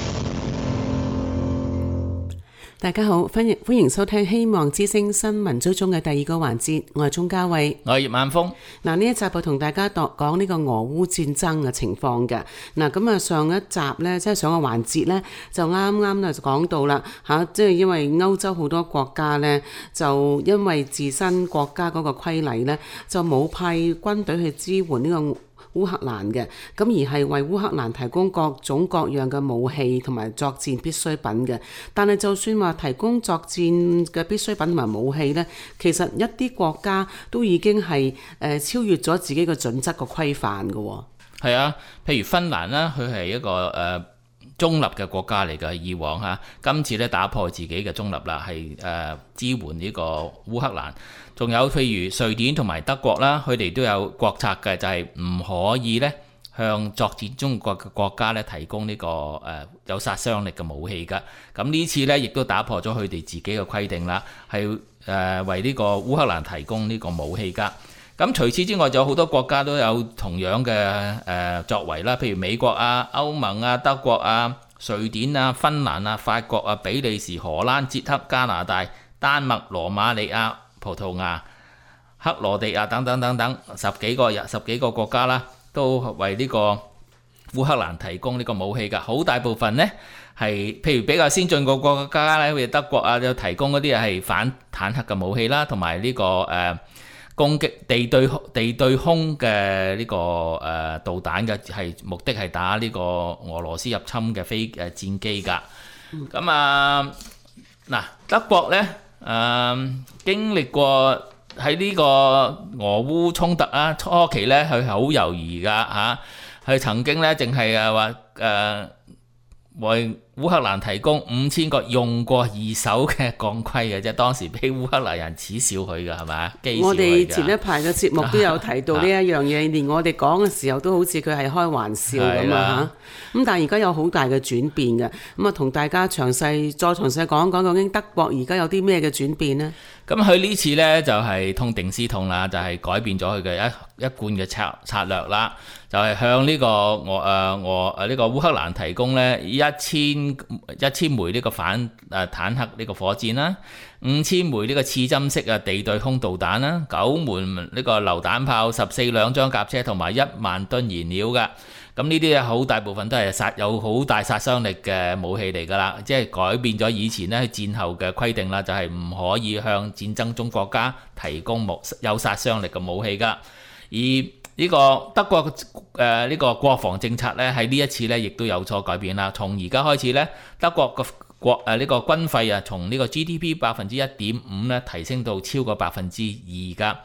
大家好，歡迎歡迎收聽希望之聲新聞追蹤嘅第二個環節，我係鍾嘉慧， 我係葉晚風。 嗱，呢一集就同大家度講呢個俄烏戰爭嘅情況嘅。嗱，咁啊上一集呢，即係上個環節呢，就啱啱咧就講到啦嚇，即係因為歐洲好多國家呢，就因為自身國家嗰個規例呢，就冇派軍隊去支援呢個烏克蘭嘅，咁而係為烏克蘭提供各種各樣嘅武器同埋作戰必需品嘅。但係就算話提供作戰嘅必需品同埋武器呢，其實一啲國家都已經係誒超越咗自己嘅準則個規範嘅喎。係啊，譬如芬蘭啦，佢係一個誒、呃、中立嘅國家嚟㗎，以往嚇，今次咧打破自己嘅中立啦，係誒、呃、支援呢個烏克蘭。仲有譬如瑞典同埋德國啦，佢哋都有國策嘅，就係、是、唔可以咧向作戰中國嘅國家咧提供呢、這個誒、呃、有殺傷力嘅武器㗎。咁呢次咧亦都打破咗佢哋自己嘅規定啦，係誒、呃、為呢個烏克蘭提供呢個武器㗎。咁除此之外，就有好多國家都有同樣嘅誒、呃、作為啦，譬如美國啊、歐盟啊、德國啊、瑞典啊、芬蘭啊、法國啊、比利時、荷蘭、捷克、加拿大、丹麥、羅馬尼亞、葡萄牙、克羅地亞等等等等十幾個十幾個國家啦，都為呢個烏克蘭提供呢個武器㗎。好大部分呢係譬如比較先進個國家咧，譬如德國啊，就提供嗰啲係反坦克嘅武器啦，同埋呢個誒、呃、攻擊地對地對空嘅呢、這個誒、呃、導彈嘅，係目的係打呢個俄羅斯入侵嘅飛誒戰機㗎。咁、嗯、啊嗱，德國呢。誒、嗯、經歷過喺呢個俄烏衝突啊，初期咧佢係好猶豫㗎嚇，佢、啊、曾經咧淨係誒話誒為烏克蘭提供五千個用過二手嘅鋼盔嘅啫，當時俾烏克蘭人恥笑佢㗎係咪？ 我哋前一排嘅節目都有提到呢一樣嘢，連我哋講嘅時候都好似佢係開玩笑咁啊嚇。咁但係而家有好大嘅轉變嘅，咁啊同大家詳細再詳細講講究竟德國而家有啲咩嘅轉變呢？ 咁佢呢次呢，就係、是、痛定思痛啦，就係、是、改變咗佢嘅一一貫嘅策策略啦，就係、是、向呢、這個俄誒俄誒呢個烏克蘭提供呢一千一千枚呢個反誒坦克呢個火箭啦，五千枚呢個刺針式啊地對空導彈啦，九門呢個榴彈炮，十四輛裝甲車同埋一萬噸燃料㗎。咁呢啲好大部分都係殺有好大殺傷力嘅武器嚟㗎啦，即係改變咗以前咧戰後嘅規定啦，就係、是、唔可以向戰爭中國家提供有殺傷力嘅武器㗎。而呢個德國誒呢、呃這個國防政策咧喺呢一次咧亦都有所改變啦。從而家開始咧，德國個國誒呢個軍費啊，從呢個 G D P 百分之一點五咧提升到超過百分之二㗎。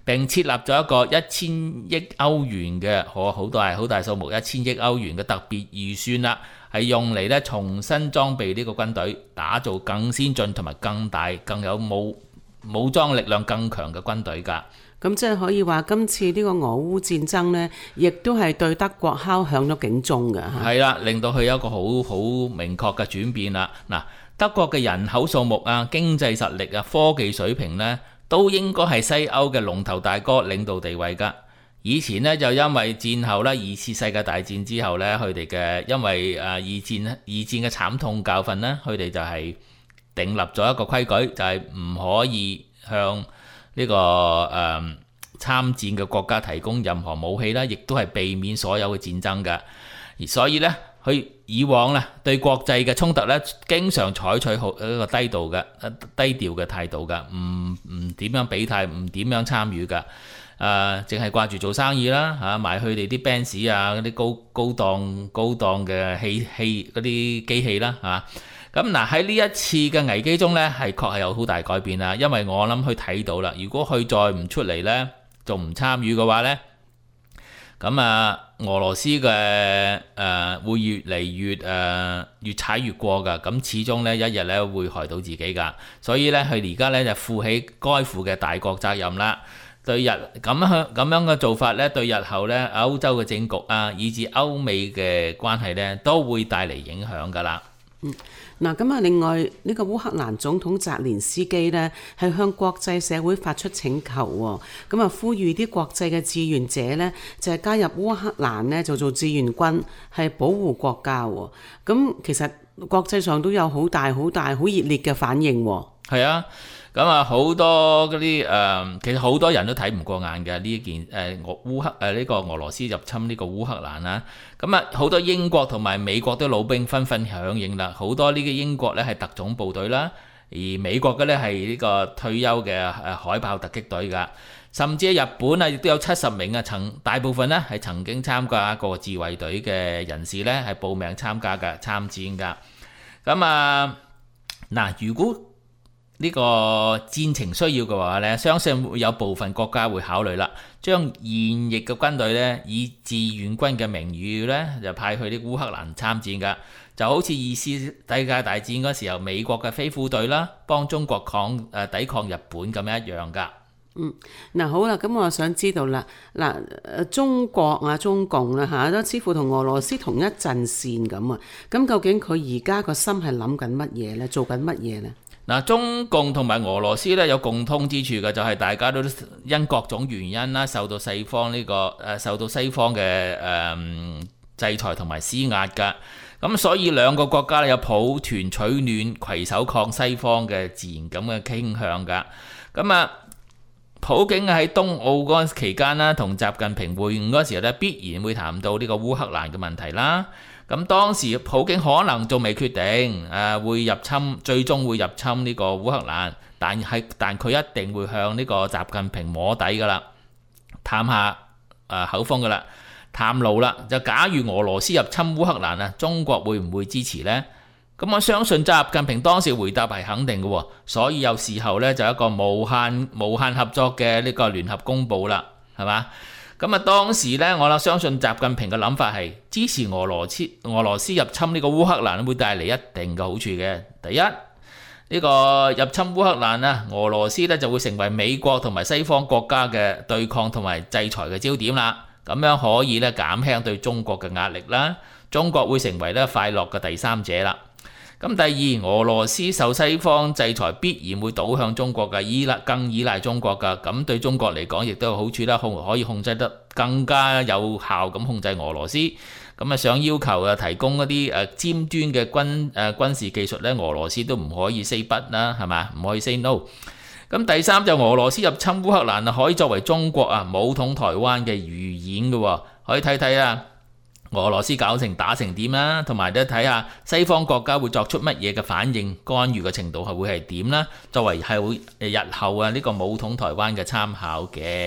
並設立咗一個一千億歐元嘅好好大好大數目一千億歐元嘅特別預算啦，係用嚟咧重新裝備呢個軍隊，打造更先進同埋更大、更有武武裝力量更強嘅軍隊㗎。 咁即係可以話，今次呢個俄烏戰爭呢，亦都係對德國敲響咗警鐘㗎。 係啦，令到佢有一個好好明確嘅轉變啦。嗱，德國嘅人口數目啊、經濟實力啊、科技水平呢，都應該係西歐嘅龍頭大哥，領導地位㗎。以前呢，就因為戰後咧二次世界大戰之後呢，佢哋嘅因為誒二戰二戰嘅慘痛教訓呢，佢哋就係訂立咗一個規矩，就係唔可以向呢、這個誒、呃、參戰嘅國家提供任何武器啦，亦都係避免所有嘅戰爭嘅。而所以呢，佢以往咧對國際嘅衝突呢，經常採取好一個低度嘅低調嘅態度嘅，唔唔點樣比態，唔點樣參與嘅。誒，淨係掛住做生意啦嚇，買佢哋啲 Benz 啊，嗰啲高高檔高檔嘅器器嗰啲機器啦嚇。咁嗱喺呢一次嘅危機中呢，係確係有好大改變啦。因為我諗佢睇到啦，如果佢再唔出嚟呢，仲唔參與嘅話呢，咁啊俄羅斯嘅誒、呃、會越嚟越誒、呃、越踩越過㗎。咁始終呢，一日呢會害到自己㗎。所以呢，佢而家呢就負起該負嘅大國責任啦。對日咁樣咁樣嘅做法呢，對日後呢歐洲嘅政局啊，以至歐美嘅關係呢，都會帶嚟影響㗎啦。 嗯，嗱咁啊，另外呢、這個烏克蘭總統澤連斯基呢，係向國際社會發出請求喎，咁啊呼籲啲國際嘅志願者呢，就係加入烏克蘭呢，就做志願軍，係保護國家喎。咁其實國際上都有好大好大好熱烈嘅反應喎。 係啊。咁啊，好多嗰啲誒，其實好多人都睇唔過眼嘅呢一件誒俄烏克誒呢個俄羅斯入侵呢個烏克蘭啊。咁啊，好多英國同埋美國都老兵紛紛響應啦。好多呢個英國咧係特種部隊啦，而美國嘅咧係呢個退休嘅誒海豹突擊隊㗎。甚至喺日本啊，亦都有七十名啊，曾大部分咧係曾經參加過自衛隊嘅人士咧係報名參加嘅參戰㗎。咁啊嗱，如果呢個戰情需要嘅話呢，相信會有部分國家會考慮啦，將現役嘅軍隊呢以志願軍嘅名義呢就派去啲烏克蘭參戰㗎，就好似二次世界大戰嗰時候美國嘅飛虎隊啦，幫中國抗誒、呃、抵抗日本咁樣一樣㗎。 嗯，嗱好啦，咁我想知道啦，嗱誒中國啊中共啦嚇，都似乎同俄羅斯同一陣線咁啊，咁究竟佢而家個心係諗緊乜嘢呢？做緊乜嘢呢？ 嗱，中共同埋俄羅斯咧有共通之處嘅，就係大家都因各種原因啦，受到西方呢、這個誒、呃、受到西方嘅誒、呃、制裁同埋施壓㗎。咁所以兩個國家咧有抱團取暖、攜手抗西方嘅自然咁嘅傾向㗎。咁啊，普京喺冬奧嗰期間啦，同習近平會晤嗰時候咧，必然會談到呢個烏克蘭嘅問題啦。咁當時普京可能仲未決定誒、呃、會入侵，最終會入侵呢個烏克蘭，但係但佢一定會向呢個習近平摸底噶啦，探下誒、呃、口風噶啦，探路啦。就假如俄羅斯入侵烏克蘭啊，中國會唔會支持呢？咁我相信習近平當時回答係肯定嘅喎，所以有時候呢，就一個無限無限合作嘅呢個聯合公佈啦，係嘛？咁啊，當時咧，我啦相信習近平嘅諗法係支持俄羅斯俄羅斯入侵呢個烏克蘭會帶嚟一定嘅好處嘅。第一，呢、這個入侵烏克蘭啊，俄羅斯咧就會成為美國同埋西方國家嘅對抗同埋制裁嘅焦點啦。咁樣可以咧減輕對中國嘅壓力啦，中國會成為咧快樂嘅第三者啦。咁第二，俄羅斯受西方制裁必然會倒向中國嘅，依賴更依賴中國㗎。咁對中國嚟講，亦都有好處啦，控可以控制得更加有效咁控制俄羅斯。咁啊，想要求啊提供一啲誒尖端嘅軍誒、呃、軍事技術咧，俄羅斯都唔可以 say 不啦，係嘛？唔可以 say no。咁第三就俄羅斯入侵烏克蘭啊，可以作為中國啊武統台灣嘅預演嘅，可以睇睇啊。俄羅斯搞成打成點啦，同埋咧睇下西方國家會作出乜嘢嘅反應，干預嘅程度係會係點啦，作為係會日後啊呢個武統台灣嘅參考嘅。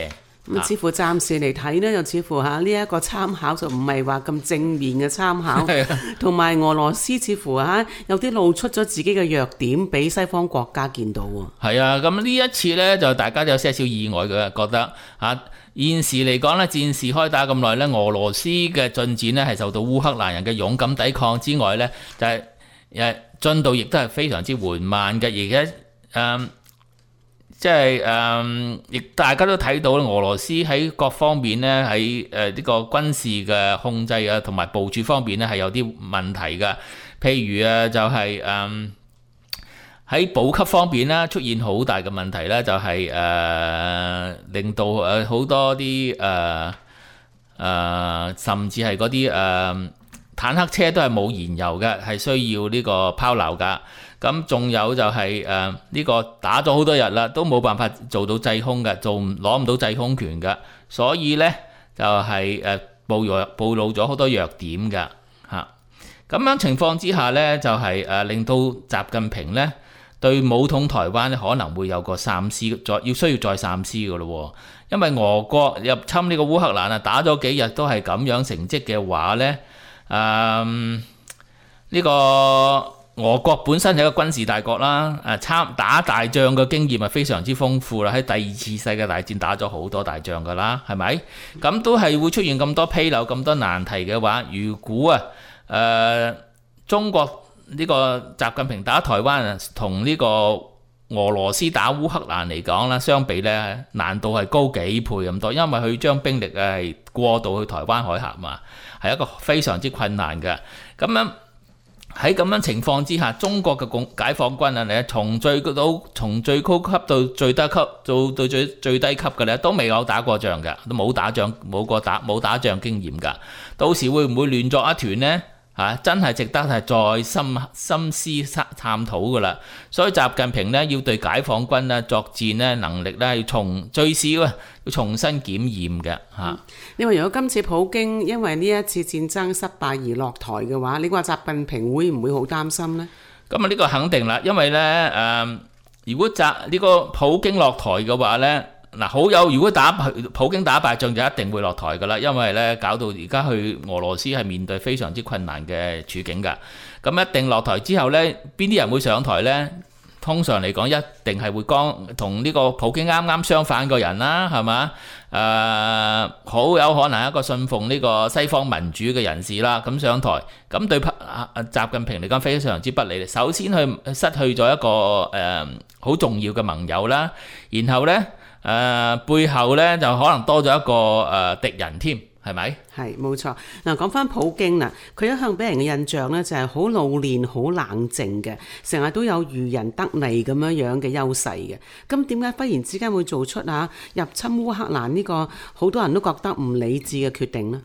咁似乎暫時嚟睇呢，又似乎嚇呢一個參考就唔係話咁正面嘅參考，同埋俄羅斯似乎嚇有啲露出咗自己嘅弱點，俾西方國家見到喎。 係啊，咁呢一次呢，就大家有些少意外嘅，覺得嚇現時嚟講呢，戰事開打咁耐呢，俄羅斯嘅進展呢係受到烏克蘭人嘅勇敢抵抗之外呢，就係誒進度亦都係非常之緩慢嘅，而且誒。即係誒，亦、嗯、大家都睇到俄羅斯喺各方面咧，喺誒呢個軍事嘅控制啊，同埋部署方面咧係有啲問題嘅。譬如啊，就係誒喺補給方面啦，出現好大嘅問題啦，就係、是、誒、呃、令到誒好多啲誒誒，甚至係嗰啲誒坦克車都係冇燃油嘅，係需要呢個拋錨㗎。咁仲有就係誒呢個打咗好多日啦，都冇辦法做到制空嘅，做唔攞唔到制空權嘅，所以呢，就係誒暴露暴露咗好多弱點嘅嚇。咁樣情況之下呢，就係誒令到習近平呢對武統台灣可能會有個三思，再要需要再三思嘅咯。因為俄國入侵呢個烏克蘭啊，打咗幾日都係咁樣成績嘅話呢，誒、嗯、呢、這個。俄國本身係一個軍事大國啦，誒參打大仗嘅經驗係非常之豐富啦，喺第二次世界大戰打咗好多大仗㗎啦，係咪？咁都係會出現咁多紕漏、咁多難題嘅話，如果啊誒、呃、中國呢個習近平打台灣啊，同呢個俄羅斯打烏克蘭嚟講啦，相比咧難度係高幾倍咁多，因為佢將兵力係過渡去台灣海峽嘛，係一個非常之困難嘅。咁樣喺咁樣情況之下，中國嘅共解放軍啊，你從最到從最高級到最低級，到到最最低級嘅咧，都未有打過仗嘅，都冇打仗冇過打冇打仗經驗㗎。到時會唔會亂作一團呢？嚇、啊，真係值得係再深深思探討㗎啦。所以習近平呢，要對解放軍咧作戰咧能力咧要從最少啊要重新檢驗嘅嚇。 因為如果今次普京因為呢一次戰爭失敗而落台嘅話，你話習近平會唔會好擔心呢？ 咁啊呢個肯定啦，因為咧誒、呃，如果習呢個普京落台嘅話咧。嗱，好友如果打普京打敗仗就一定會落台㗎啦，因為咧搞到而家去俄羅斯係面對非常之困難嘅處境㗎。咁一定落台之後咧，邊啲人會上台咧？通常嚟講，一定係會剛同呢個普京啱啱相反嘅人啦，係嘛？誒、呃，好有可能係一個信奉呢個西方民主嘅人士啦，咁上台，咁對習近平嚟講非常之不利。首先佢失去咗一個誒好、呃、重要嘅盟友啦，然後咧。誒、呃、背後咧就可能多咗一個誒、呃、敵人添，係咪？ 係冇錯。嗱，講翻普京嗱，佢一向俾人嘅印象咧就係好老練、好冷靜嘅，成日都有漁人得利咁樣樣嘅優勢嘅。咁點解忽然之間會做出啊入侵烏克蘭呢個好多人都覺得唔理智嘅決定呢？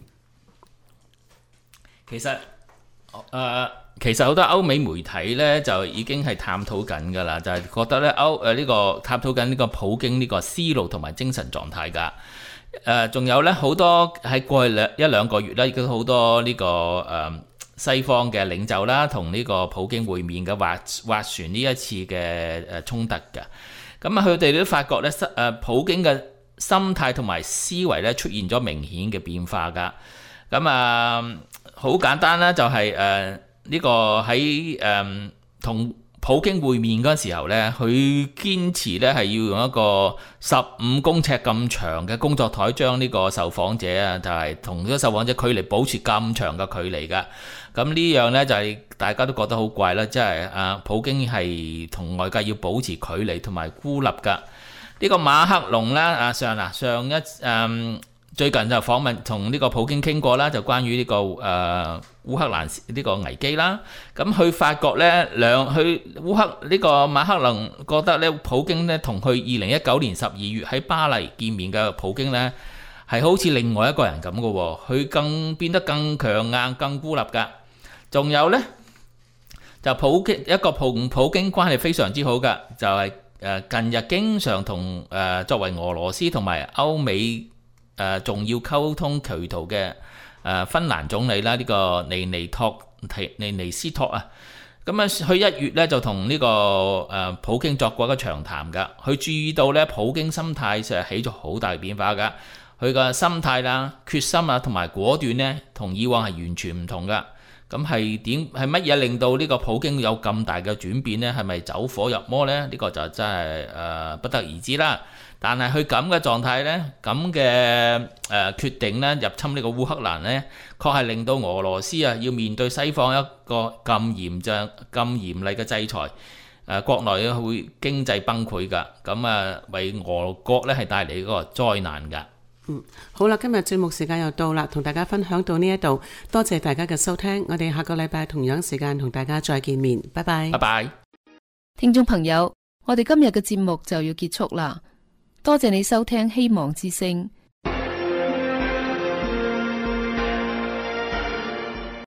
其實誒。呃其實好多歐美媒體咧就已經係探討緊㗎啦，就係、是、覺得咧歐誒呢個探討緊呢個普京呢個思路同埋精神狀態㗎。誒、呃，仲有咧好多喺過去兩一兩個月咧，亦都好多呢、這個誒、呃、西方嘅領袖啦，同呢個普京會面嘅斡斡旋呢一次嘅誒衝突㗎。咁啊，佢哋都發覺咧，誒普京嘅心態同埋思維咧出現咗明顯嘅變化㗎。咁啊，好簡單啦，就係、是、誒。呃呢個喺誒同普京會面嗰陣時候咧，佢堅持咧係要用一個十五公尺咁長嘅工作台，將呢個受訪者啊，就係同呢個受訪者距離保持咁長嘅距離㗎。咁呢樣咧就係大家都覺得好怪啦，即係啊普京係同外界要保持距離同埋孤立㗎。呢個馬克龍啦啊上嗱上一誒。嗯最近就訪問同呢個普京傾過啦，就關於呢、這個誒、呃、烏克蘭呢個危機啦。咁佢發覺咧兩去烏克呢、這個馬克龍覺得咧普京咧同佢二零一九年十二月喺巴黎見面嘅普京咧係好似另外一個人咁嘅喎，佢更變得更強硬、更孤立㗎。仲有咧就普京一個普普京關係非常之好㗎，就係、是、誒近日經常同誒、呃、作為俄羅斯同埋歐美。誒、呃、重要溝通渠道嘅誒、呃、芬蘭總理啦，呢、這個尼尼托提尼尼斯托啊， 咁啊，佢一月咧就同呢個誒普京作過一個長談㗎。佢注意到咧，普京心態就係起咗好大變化㗎。佢個心態啦、決心啊同埋果斷咧，同以往係完全唔同㗎。咁係點係乜嘢令到呢個普京有咁大嘅轉變呢？係咪走火入魔呢？呢、呢個就真係誒、呃、不得而知啦。但係佢咁嘅狀態呢，咁嘅誒決定呢，入侵呢個烏克蘭呢，確係令到俄羅斯啊要面對西方一個咁嚴峻、咁嚴厲嘅制裁。誒、呃、國內咧會經濟崩潰㗎，咁啊為俄國呢係帶嚟一個災難㗎。 嗯，好啦，今日節目時間又到啦，同大家分享到呢一度，多謝大家嘅收聽，我哋下個禮拜同樣時間同大家再見面，拜拜。 拜拜， 聽眾朋友，我哋今日嘅節目就要結束啦，多謝你收聽希望之聲。